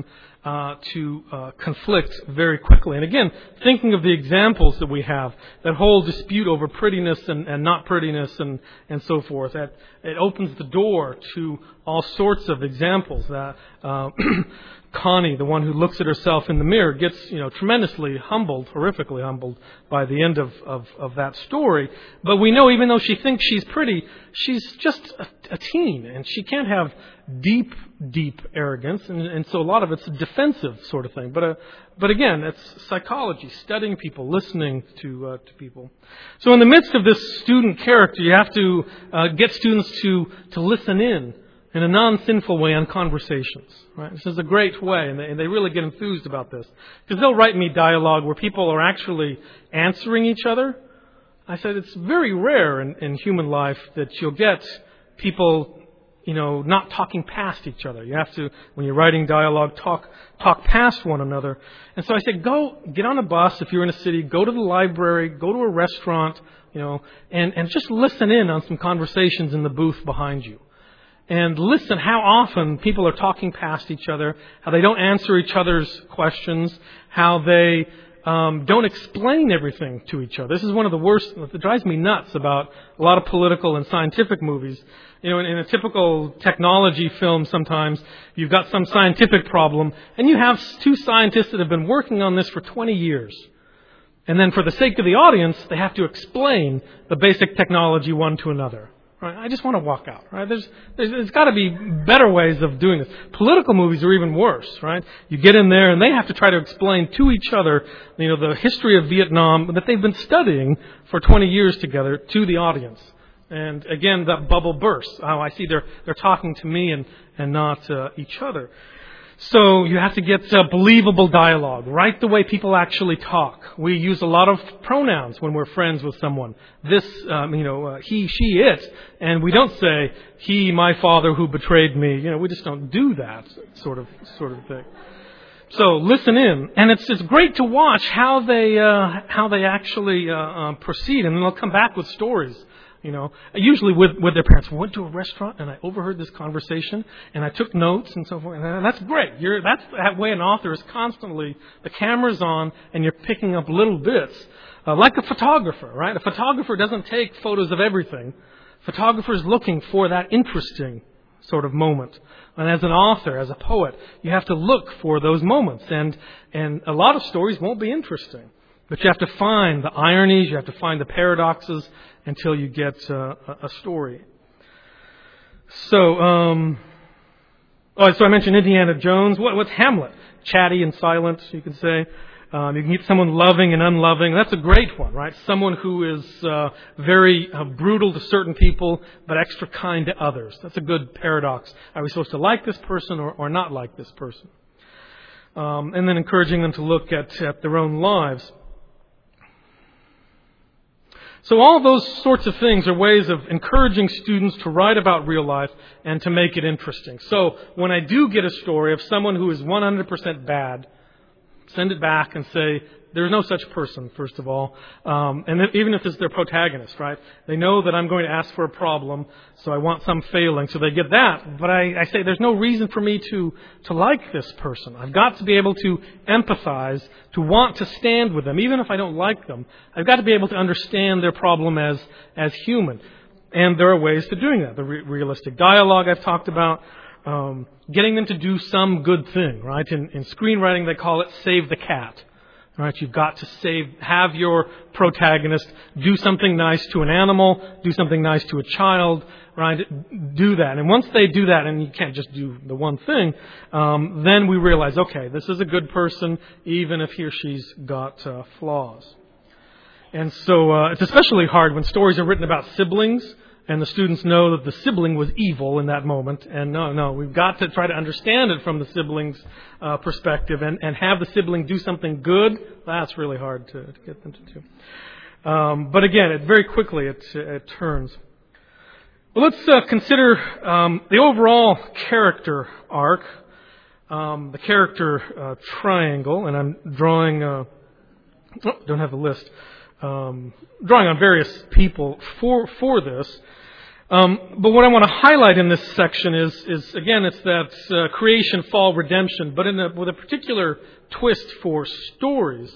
uh, to uh, conflict very quickly. And again, thinking of the examples that we have, that whole dispute over prettiness and, and not prettiness and, and so forth, that it opens the door to all sorts of examples. That uh, Connie, the one who looks at herself in the mirror, gets, you know, tremendously humbled, horrifically humbled by the end of, of, of that story. But we know even though she thinks she's pretty, she's just a, a teen, and she can't have deep, deep arrogance, and, and so a lot of it's a defensive sort of thing. But uh, but again, it's psychology, studying people, listening to uh, to people. So in the midst of this student character, you have to uh, get students to to listen in. in a non-sinful way on conversations. Right? This is a great way, and they, and they really get enthused about this. Because they'll write me dialogue where people are actually answering each other. I said it's very rare in, in human life that you'll get people, you know, not talking past each other. You have to, when you're writing dialogue, talk talk past one another. And so I said, go get on a bus if you're in a city, go to the library, go to a restaurant, you know, and, and just listen in on some conversations in the booth behind you. And listen how often people are talking past each other, how they don't answer each other's questions, how they um, don't explain everything to each other. This is one of the worst, it drives me nuts about a lot of political and scientific movies. You know, in, in a typical technology film sometimes, you've got some scientific problem, and you have two scientists that have been working on this for twenty years. And then for the sake of the audience, they have to explain the basic technology one to another. Right? I just want to walk out. Right? There's, there's, there's got to be better ways of doing this. Political movies are even worse. Right? You get in there and they have to try to explain to each other, you know, the history of Vietnam that they've been studying for twenty years together to the audience. And again, that bubble bursts. Oh, I see they're they're talking to me and and not uh, each other. So you have to get uh, believable dialogue, right the way people actually talk. We use a lot of pronouns when we're friends with someone. This, um, you know, uh, he, she, it. And we don't say, he, my father who betrayed me. You know, we just don't do that sort of sort of thing. So listen in. And it's just great to watch how they, uh, how they actually uh, uh, proceed. And then they'll come back with stories. You know, usually with, with their parents. We went to a restaurant and I overheard this conversation and I took notes and so forth. And that's great. You're, that's the way an author is constantly, the camera's on and you're picking up little bits. Uh, like a photographer, right? A photographer doesn't take photos of everything. A photographer is looking for that interesting sort of moment. And as an author, as a poet, you have to look for those moments. And, and a lot of stories won't be interesting. But you have to find the ironies, you have to find the paradoxes until you get uh, a story. So, um, oh, so I mentioned Indiana Jones. What, what's Hamlet? Chatty and silent, you could say. Um, you can get someone loving and unloving. That's a great one, right? Someone who is uh, very uh, brutal to certain people, but extra kind to others. That's a good paradox. Are we supposed to like this person or, or not like this person? Um, and then encouraging them to look at, at their own lives. So all those sorts of things are ways of encouraging students to write about real life and to make it interesting. So when I do get a story of someone who is one hundred percent bad, send it back and say, there's no such person, first of all. Um, and even if it's their protagonist, right? They know that I'm going to ask for a problem, so I want some failing, so they get that. But I, I say there's no reason for me to, to like this person. I've got to be able to empathize, to want to stand with them, even if I don't like them. I've got to be able to understand their problem as, as human. And there are ways to doing that. The re- realistic dialogue I've talked about. Um, getting them to do some good thing, right? In, in screenwriting, they call it save the cat. Right? You've got to save, have your protagonist do something nice to an animal, do something nice to a child, right? Do that. And once they do that, and you can't just do the one thing, um, then we realize, okay, this is a good person, even if he or she's got uh, flaws. And so uh, it's especially hard when stories are written about siblings, and the students know that the sibling was evil in that moment. And no, no, we've got to try to understand it from the sibling's uh, perspective and, and have the sibling do something good. That's really hard to, to get them to do. Um, but again, it very quickly it, it turns. Well, let's uh, consider um, the overall character arc, um, the character uh, triangle. And I'm drawing, uh, oh, don't have the list. Um, drawing on various people for for this. Um, but what I want to highlight in this section is, is again, it's that uh, creation, fall, redemption, but in a, with a particular twist for stories.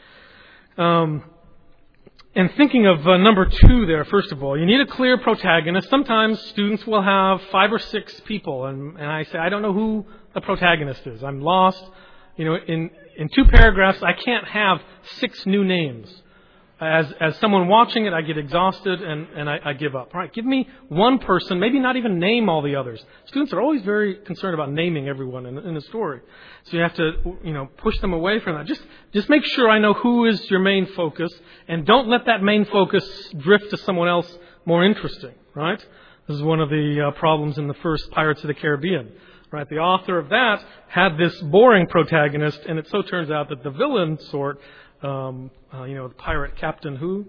Um, and thinking of uh, number two there, first of all, you need a clear protagonist. Sometimes students will have five or six people, and, and I say, I don't know who the protagonist is. I'm lost. You know, in, in two paragraphs, I can't have six new names. As as someone watching it, I get exhausted and, and I, I give up. All right, give me one person, maybe not even name all the others. Students are always very concerned about naming everyone in, in a story. So you have to, you know, push them away from that. Just just make sure I know who is your main focus, and don't let that main focus drift to someone else more interesting, right? This is one of the uh, problems in the first Pirates of the Caribbean. Right, the author of that had this boring protagonist, and it so turns out that the villain sort, um, uh, you know, the pirate captain who?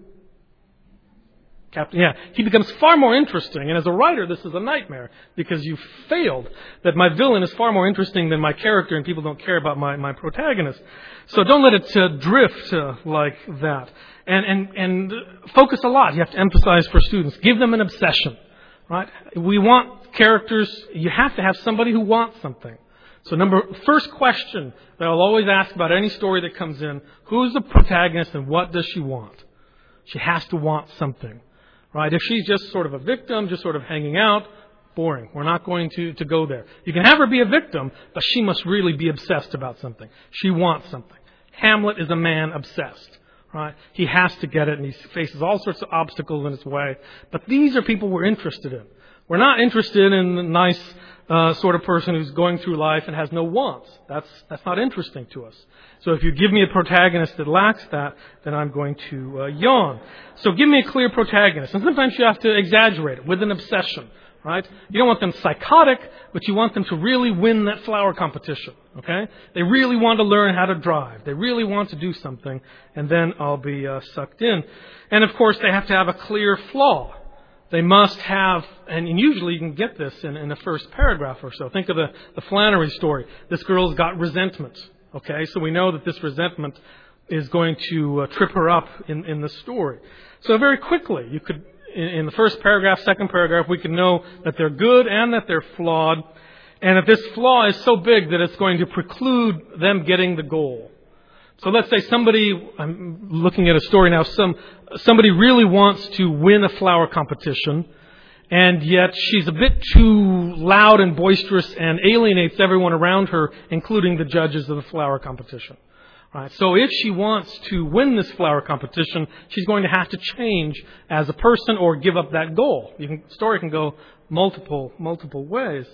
Captain, yeah, he becomes far more interesting. And as a writer, this is a nightmare because you failed that my villain is far more interesting than my character, and people don't care about my, my protagonist. So don't let it uh, drift uh, like that. And, and, and focus a lot. You have to emphasize for students. Give them an obsession. Right? We want characters, you have to have somebody who wants something. So number, first question that I'll always ask about any story that comes in, who's the protagonist and what does she want? She has to want something. Right? If she's just sort of a victim, just sort of hanging out, boring. We're not going to, to go there. You can have her be a victim, but she must really be obsessed about something. She wants something. Hamlet is a man obsessed. Right? He has to get it, and he faces all sorts of obstacles in his way. But these are people we're interested in. We're not interested in the nice uh, sort of person who's going through life and has no wants. That's that's not interesting to us. So if you give me a protagonist that lacks that, then I'm going to uh, yawn. So give me a clear protagonist. And sometimes you have to exaggerate it with an obsession. Right? You don't want them psychotic, but you want them to really win that flower competition. Okay? They really want to learn how to drive. They really want to do something, and then I'll be uh, sucked in. And of course, they have to have a clear flaw. They must have, and usually you can get this in, in the first paragraph or so. Think of the, the Flannery story. This girl's got resentment. Okay? So we know that this resentment is going to uh, trip her up in, in the story. So very quickly, you could, in the first paragraph, second paragraph, we can know that they're good and that they're flawed, and that this flaw is so big that it's going to preclude them getting the goal. So let's say somebody, I'm looking at a story now, some somebody really wants to win a flower competition, and yet she's a bit too loud and boisterous and alienates everyone around her, including the judges of the flower competition. Right. So if she wants to win this flower competition, she's going to have to change as a person or give up that goal. You can, the story can go multiple, multiple ways.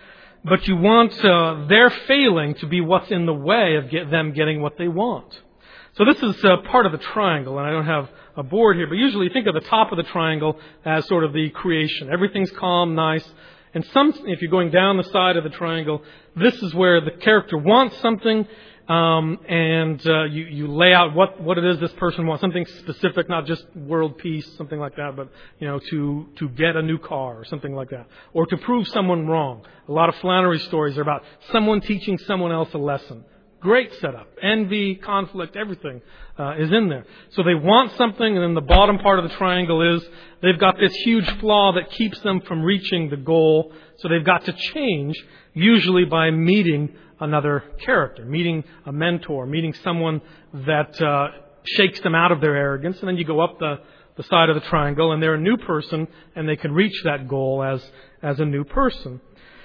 But you want uh, their failing to be what's in the way of get them getting what they want. So this is uh, part of the triangle, and I don't have a board here, but usually think of the top of the triangle as sort of the creation. Everything's calm, nice. And some, if you're going down the side of the triangle, this is where the character wants something, Um, and uh, you, you lay out what, what it is this person wants, something specific, not just world peace, something like that, but you know, to to get a new car or something like that, or to prove someone wrong. A lot of Flannery stories are about someone teaching someone else a lesson. Great setup, envy, conflict, everything uh, is in there. So they want something, and then the bottom part of the triangle is they've got this huge flaw that keeps them from reaching the goal. So they've got to change, usually by meeting another character, meeting a mentor, meeting someone that uh, shakes them out of their arrogance, and then you go up the, the side of the triangle, and they're a new person, and they can reach that goal as as a new person.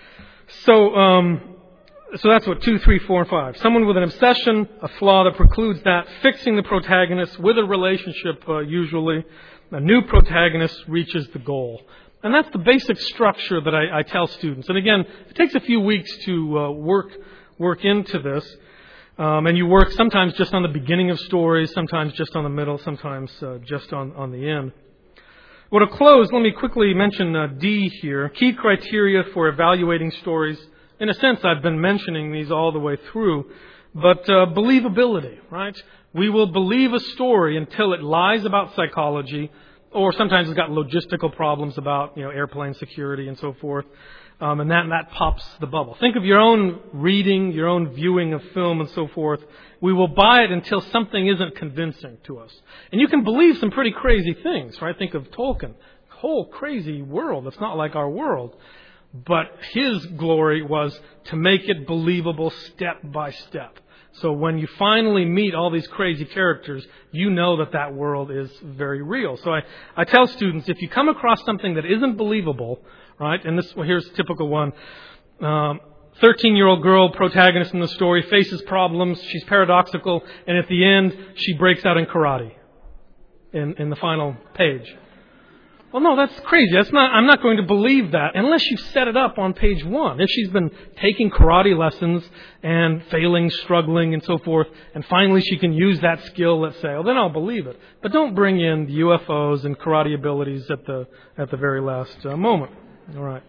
So, um, so that's what two, three, four, and five. Someone with an obsession, a flaw that precludes that, fixing the protagonist with a relationship, uh, usually. A new protagonist reaches the goal. And that's the basic structure that I, I tell students. And again, it takes a few weeks to uh, work work into this. Um, and you work sometimes just on the beginning of stories, sometimes just on the middle, sometimes uh, just on, on the end. Well, to close, let me quickly mention uh, D here. Key criteria for evaluating stories. In a sense, I've been mentioning these all the way through. But uh, believability, right? We will believe a story until it lies about psychology, or sometimes it's got logistical problems about, you know, airplane security and so forth. Um, and that, that pops the bubble. Think of your own reading, your own viewing of film and so forth. We will buy it until something isn't convincing to us. And you can believe some pretty crazy things, right? Think of Tolkien. whole crazy world. It's not like our world. But his glory was to make it believable step by step. So when you finally meet all these crazy characters, you know that that world is very real. So I, I tell students, if you come across something that isn't believable, right, and this, well, here's a typical one. Um, thirteen-year-old girl, protagonist in the story, faces problems, she's paradoxical, and at the end, she breaks out in karate in, in the final page. Well, no, that's crazy. That's not, I'm not going to believe that unless you've set it up on page one. If she's been taking karate lessons and failing, struggling, and so forth, and finally she can use that skill, let's say, well, then I'll believe it. But don't bring in the U F Os and karate abilities at the at the very last uh, moment. All right.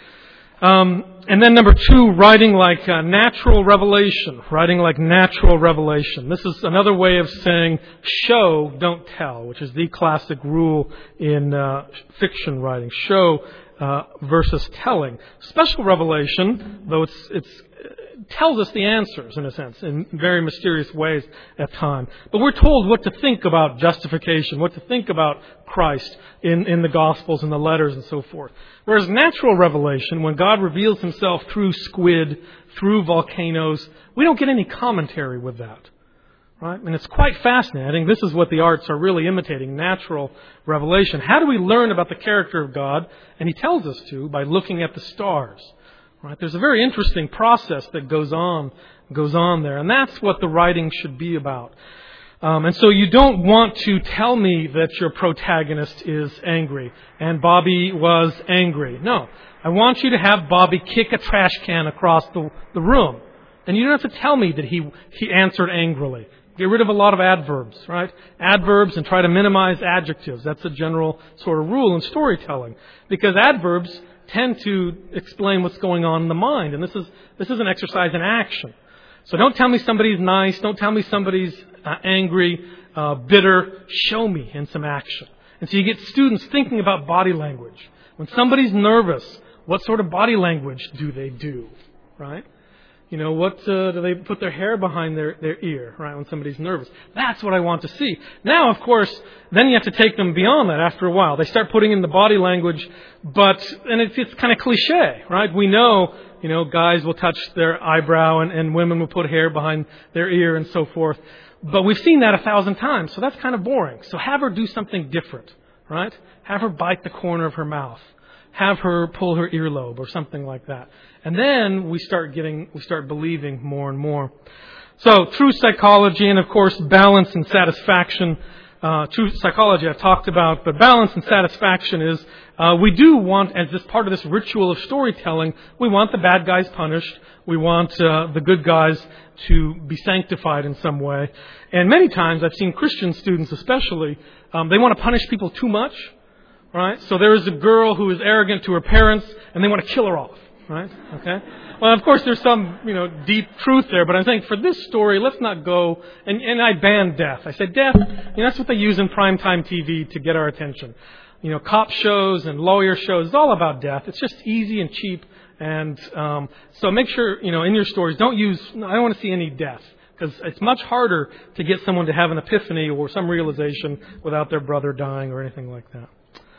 Um, and then number two, writing like uh, natural revelation. Writing like natural revelation. This is another way of saying show, don't tell, which is the classic rule in uh, fiction writing. Show uh, versus telling. Special revelation, though it's it's it tells us the answers in a sense in very mysterious ways at times. But we're told what to think about justification, what to think about Christ in, in the Gospels and the letters and so forth. Whereas natural revelation, when God reveals himself through squid, through volcanoes, we don't get any commentary with that. Right? And it's quite fascinating. This is what the arts are really imitating, natural revelation. How do we learn about the character of God? And he tells us to by looking at the stars. Right? There's a very interesting process that goes on, goes on there. And that's what the writing should be about. Um, and so you don't want to tell me that your protagonist is angry and Bobby was angry. No. I want you to have Bobby kick a trash can across the, the room. And you don't have to tell me that he, he answered angrily. Get rid of a lot of adverbs, right? Adverbs and try to minimize adjectives. That's a general sort of rule in storytelling. Because adverbs tend to explain what's going on in the mind. And this is this is an exercise in action. So don't tell me somebody's nice. Don't tell me somebody's uh, angry, uh, bitter. Show me in some action. And so you get students thinking about body language. When somebody's nervous, what sort of body language do they do, right? You know, what uh, do they put their hair behind their, their ear, right, when somebody's nervous? That's what I want to see. Now, of course, then you have to take them beyond that after a while. They start putting in the body language, but, and it's, it's kind of cliche, right? We know, you know, guys will touch their eyebrow and, and women will put hair behind their ear and so forth. But we've seen that a thousand times, so that's kind of boring. So have her do something different, right? Have her bite the corner of her mouth. Have her pull her earlobe or something like that. And then we start getting, we start believing more and more. So through psychology and of course balance and satisfaction, uh, true psychology I've talked about, but balance and satisfaction is, uh, we do want, as this part of this ritual of storytelling, we want the bad guys punished. We want, uh, the good guys to be sanctified in some way. And many times I've seen Christian students especially, um, they want to punish people too much. Right? So there is a girl who is arrogant to her parents, and they want to kill her off. Right? Okay? Well, of course, there's some, you know, deep truth there, but I'm saying for this story, let's not go, and, and I ban death. I said death, you know, that's what they use in primetime T V to get our attention. You know, cop shows and lawyer shows, it's all about death. It's just easy and cheap, and um, so make sure, you know, in your stories, don't use, I don't want to see any death. Because it's much harder to get someone to have an epiphany or some realization without their brother dying or anything like that.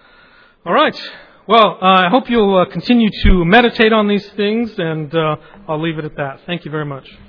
All right. Well, uh, I hope you'll uh, continue to meditate on these things, and uh, I'll leave it at that. Thank you very much.